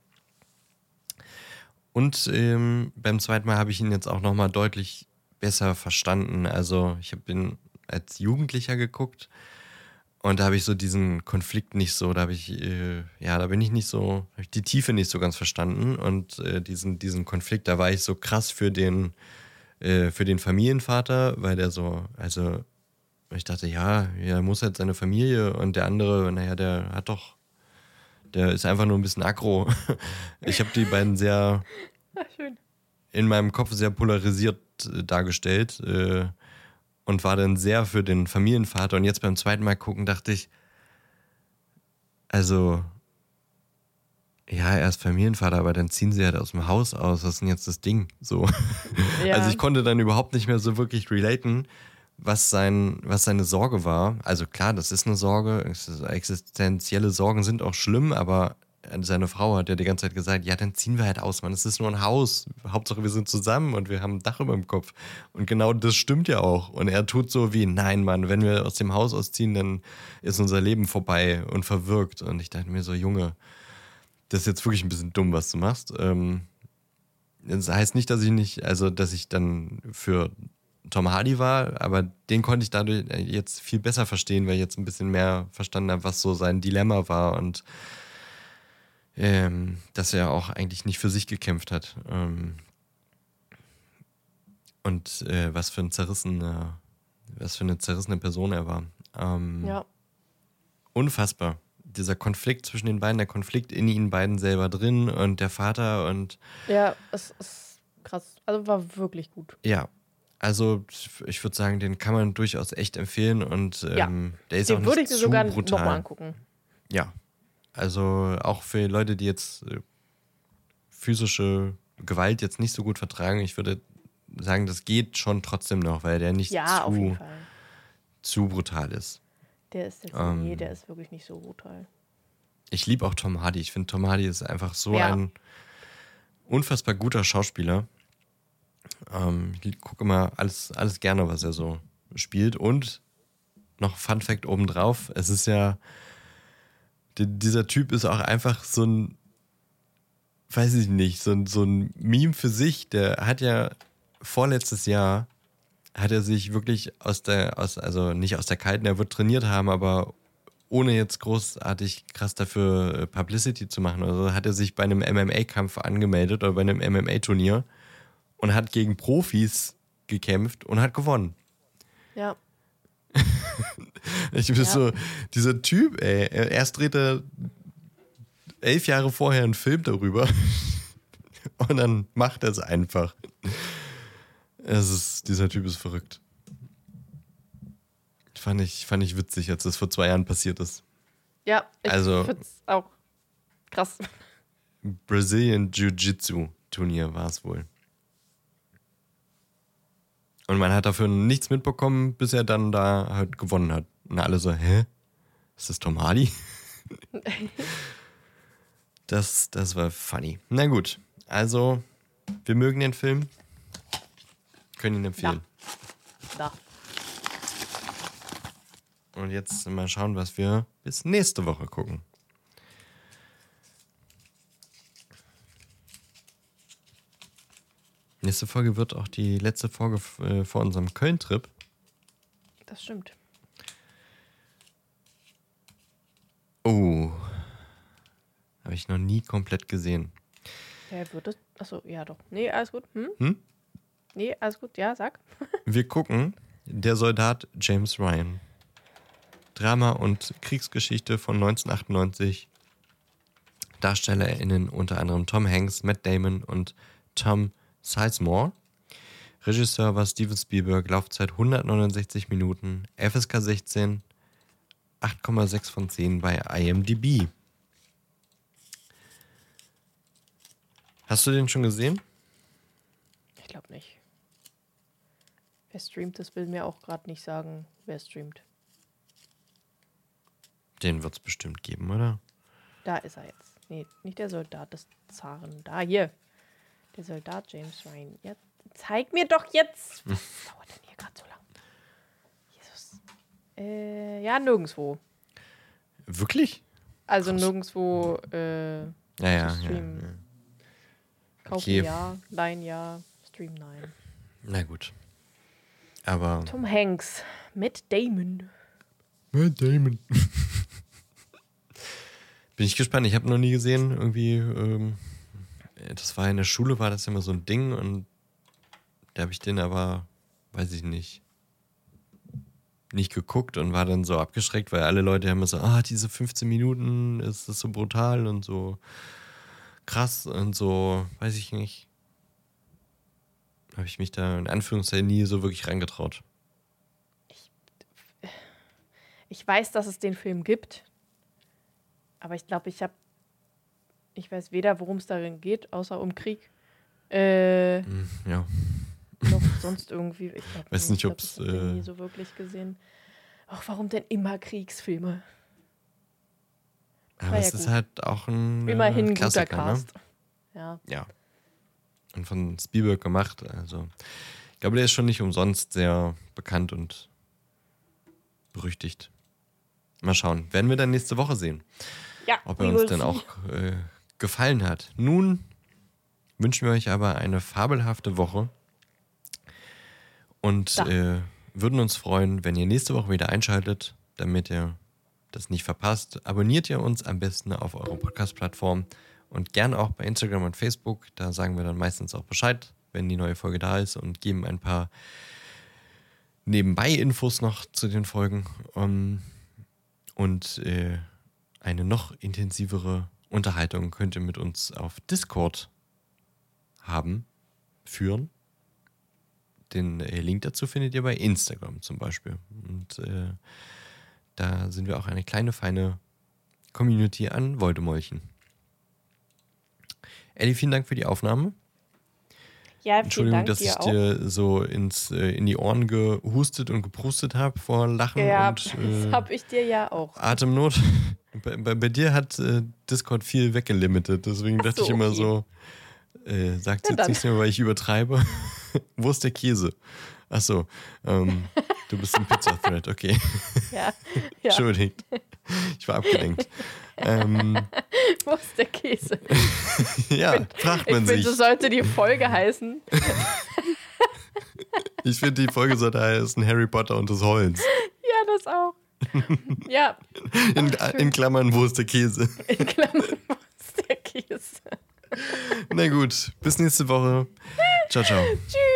Und ähm, beim zweiten Mal habe ich ihn jetzt auch nochmal deutlich besser verstanden. Also ich habe ihn als Jugendlicher geguckt und da habe ich so diesen Konflikt nicht so, da habe ich, äh, ja, da bin ich nicht so, habe ich die Tiefe nicht so ganz verstanden und äh, diesen, diesen Konflikt, da war ich so krass für den, äh, für den Familienvater, weil der so, also ich dachte, ja, er muss halt seine Familie und der andere, naja, der hat doch, der ist einfach nur ein bisschen aggro. Ich habe die beiden sehr Ah, schön. in meinem Kopf sehr polarisiert äh, dargestellt äh, und war dann sehr für den Familienvater. Und jetzt beim zweiten Mal gucken dachte ich, also, ja, er ist Familienvater, aber dann ziehen sie halt aus dem Haus aus. Was ist denn jetzt das Ding? So. Ja. Also ich konnte dann überhaupt nicht mehr so wirklich relaten, was, sein, was seine Sorge war. Also klar, das ist eine Sorge. Existenzielle Sorgen sind auch schlimm, aber seine Frau hat ja die ganze Zeit gesagt, ja, dann ziehen wir halt aus, Mann. Es ist nur ein Haus. Hauptsache, wir sind zusammen und wir haben ein Dach über dem Kopf. Und genau das stimmt ja auch. Und er tut so wie, nein, Mann, wenn wir aus dem Haus ausziehen, dann ist unser Leben vorbei und verwirkt. Und ich dachte mir so, Junge, das ist jetzt wirklich ein bisschen dumm, was du machst. Ähm, das heißt nicht, dass ich nicht, also dass ich dann für Tom Hardy war, aber den konnte ich dadurch jetzt viel besser verstehen, weil ich jetzt ein bisschen mehr verstanden habe, was so sein Dilemma war und ähm, dass er auch eigentlich nicht für sich gekämpft hat. Ähm, und äh, was für ein zerrissener, was für eine zerrissene Person er war. Ähm, Ja. Unfassbar. Dieser Konflikt zwischen den beiden, der Konflikt in ihnen beiden selber drin und der Vater und Ja, es ist krass. Also war wirklich gut. ja, also ich würde sagen, den kann man durchaus echt empfehlen und Ja. ähm, der ist auch Den würde nicht ich mir zu sogar nochmal brutal. angucken. Ja, also auch für Leute, die jetzt äh, physische Gewalt jetzt nicht so gut vertragen, ich würde sagen, das geht schon trotzdem noch, weil der nicht Ja, auf jeden zu, Fall. zu brutal ist. Der ist jetzt, Ähm, nee, der ist wirklich nicht so brutal. Ich liebe auch Tom Hardy. Ich finde, Tom Hardy ist einfach so Ja. ein unfassbar guter Schauspieler. Ähm, ich gucke immer alles, alles gerne, was er so spielt. Und noch Fun Fact obendrauf, es ist ja, die, dieser Typ ist auch einfach so ein, weiß ich nicht, so ein, so ein Meme für sich. Der hat ja vorletztes Jahr, hat er sich wirklich aus der, aus, also nicht aus der Kalten, er wird trainiert haben, aber ohne jetzt großartig krass dafür äh, Publicity zu machen oder so, hat er sich bei einem M M A-Kampf angemeldet oder bei einem M M A-Turnier und hat gegen Profis gekämpft und hat gewonnen. Ja. Ich bin Ja. so, dieser Typ, ey, erst dreht er elf Jahre vorher einen Film darüber und dann macht er es einfach. Es ist, dieser Typ ist verrückt. Fand ich, fand ich witzig, als das vor zwei Jahren passiert ist. Ja, ich Also- find's auch krass. Brazilian Jiu-Jitsu Turnier war es wohl. Und man hat dafür nichts mitbekommen, bis er dann da halt gewonnen hat. Und alle so, hä? Ist das Tom Hardy? das, das war funny. Na gut, also wir mögen den Film. Können ihn empfehlen. Da. Und jetzt mal schauen, was wir bis nächste Woche gucken. Nächste Folge wird auch die letzte Folge äh, vor unserem Köln-Trip. Das stimmt. Oh. Habe ich noch nie komplett gesehen. Wer wird es? Achso, ja doch. Nee, alles gut. Hm? Hm? Nee, alles gut. Ja, sag. Wir gucken Der Soldat James Ryan. Drama und Kriegsgeschichte von neunzehnhundertachtundneunzig. DarstellerInnen unter anderem Tom Hanks, Matt Damon und Tom Sizemore. Regisseur war Steven Spielberg, Laufzeit hundertneunundsechzig Minuten, F S K sechzehn, acht Komma sechs von zehn bei I M D B. Hast du den schon gesehen? Ich glaube nicht. Wer streamt, das will mir auch gerade nicht sagen, wer streamt. Den wird es bestimmt geben, oder? Da ist er jetzt. Nee, nicht der Soldat des Zaren. Da, hier. Der Soldat James Ryan. Ja, zeig mir doch jetzt. Was dauert denn hier gerade so lang? Jesus. Äh, ja, nirgendwo. Wirklich? Also nirgendwo äh, Ja, ja, zu ja, streamen. ja. Kaufen Okay. ja, leihen ja, streamen nein. Na gut. Aber. Tom Hanks mit Damon. Matt Damon. Bin ich gespannt. Ich habe noch nie gesehen. Irgendwie, ähm, das war in der Schule, war das immer so ein Ding und da habe ich den aber, weiß ich nicht, nicht geguckt und war dann so abgeschreckt, weil alle Leute haben immer so, ah, diese fünfzehn Minuten, ist das so brutal und so krass und so, weiß ich nicht. Habe ich mich da in Anführungszeichen nie so wirklich reingetraut. Ich weiß, dass es den Film gibt, aber ich glaube, ich habe, ich weiß weder, worum es darin geht, außer um Krieg, äh, Hm, ja. noch sonst irgendwie. Ich glaube Weiß nicht, ich glaub, ob's, ich habe den äh, nie so wirklich gesehen. Ach, warum denn immer Kriegsfilme? Aber War ja es ist gut. halt auch ein Immerhin äh, ein guter Klassiker, Cast. ne? Ja. Ja. Und von Spielberg gemacht. Also, ich glaube, der ist schon nicht umsonst sehr bekannt und berüchtigt. Mal schauen. Werden wir dann nächste Woche sehen, Ja, ob we er uns will denn see. auch äh, gefallen hat. Nun wünschen wir euch aber eine fabelhafte Woche und Da. äh, würden uns freuen, wenn ihr nächste Woche wieder einschaltet, damit ihr das nicht verpasst. Abonniert ihr uns am besten auf eurer Podcast-Plattform und gern auch bei Instagram und Facebook. Da sagen wir dann meistens auch Bescheid, wenn die neue Folge da ist und geben ein paar Nebenbei-Infos noch zu den Folgen. Um, und äh, eine noch intensivere Unterhaltung könnt ihr mit uns auf Discord haben, führen. Den äh, Link dazu findet ihr bei Instagram zum Beispiel. Und äh, da sind wir auch eine kleine, feine Community an Voldemolchen. Elli, vielen Dank für die Aufnahme. Ja, vielen Entschuldigung, Dank dass ich dir auch. dir so ins, äh, in die Ohren gehustet und geprustet habe vor Lachen Ja, und das äh, habe ich dir ja auch. Atemnot. Bei, bei, bei dir hat äh, Discord viel weggelimitet, deswegen Ach dachte so, ich immer okay. so, äh, sagt Ja, jetzt dann. nichts mehr, weil ich übertreibe. Wo ist der Käse? Achso, ähm, du bist im Pizza-Thread, okay. Ja, ja. Entschuldigt. Ich war abgelenkt. ähm, Wo ist der Käse? ja, fragt Ich man finde, sich. so sollte die Folge heißen. Ich finde, die Folge sollte heißen Harry Potter und das Holz. Ja, das auch. Ja, In, in Klammern, wo ist der Käse? in Klammern, wo ist der Käse? Na gut, bis nächste Woche. Ciao, ciao. Tschüss.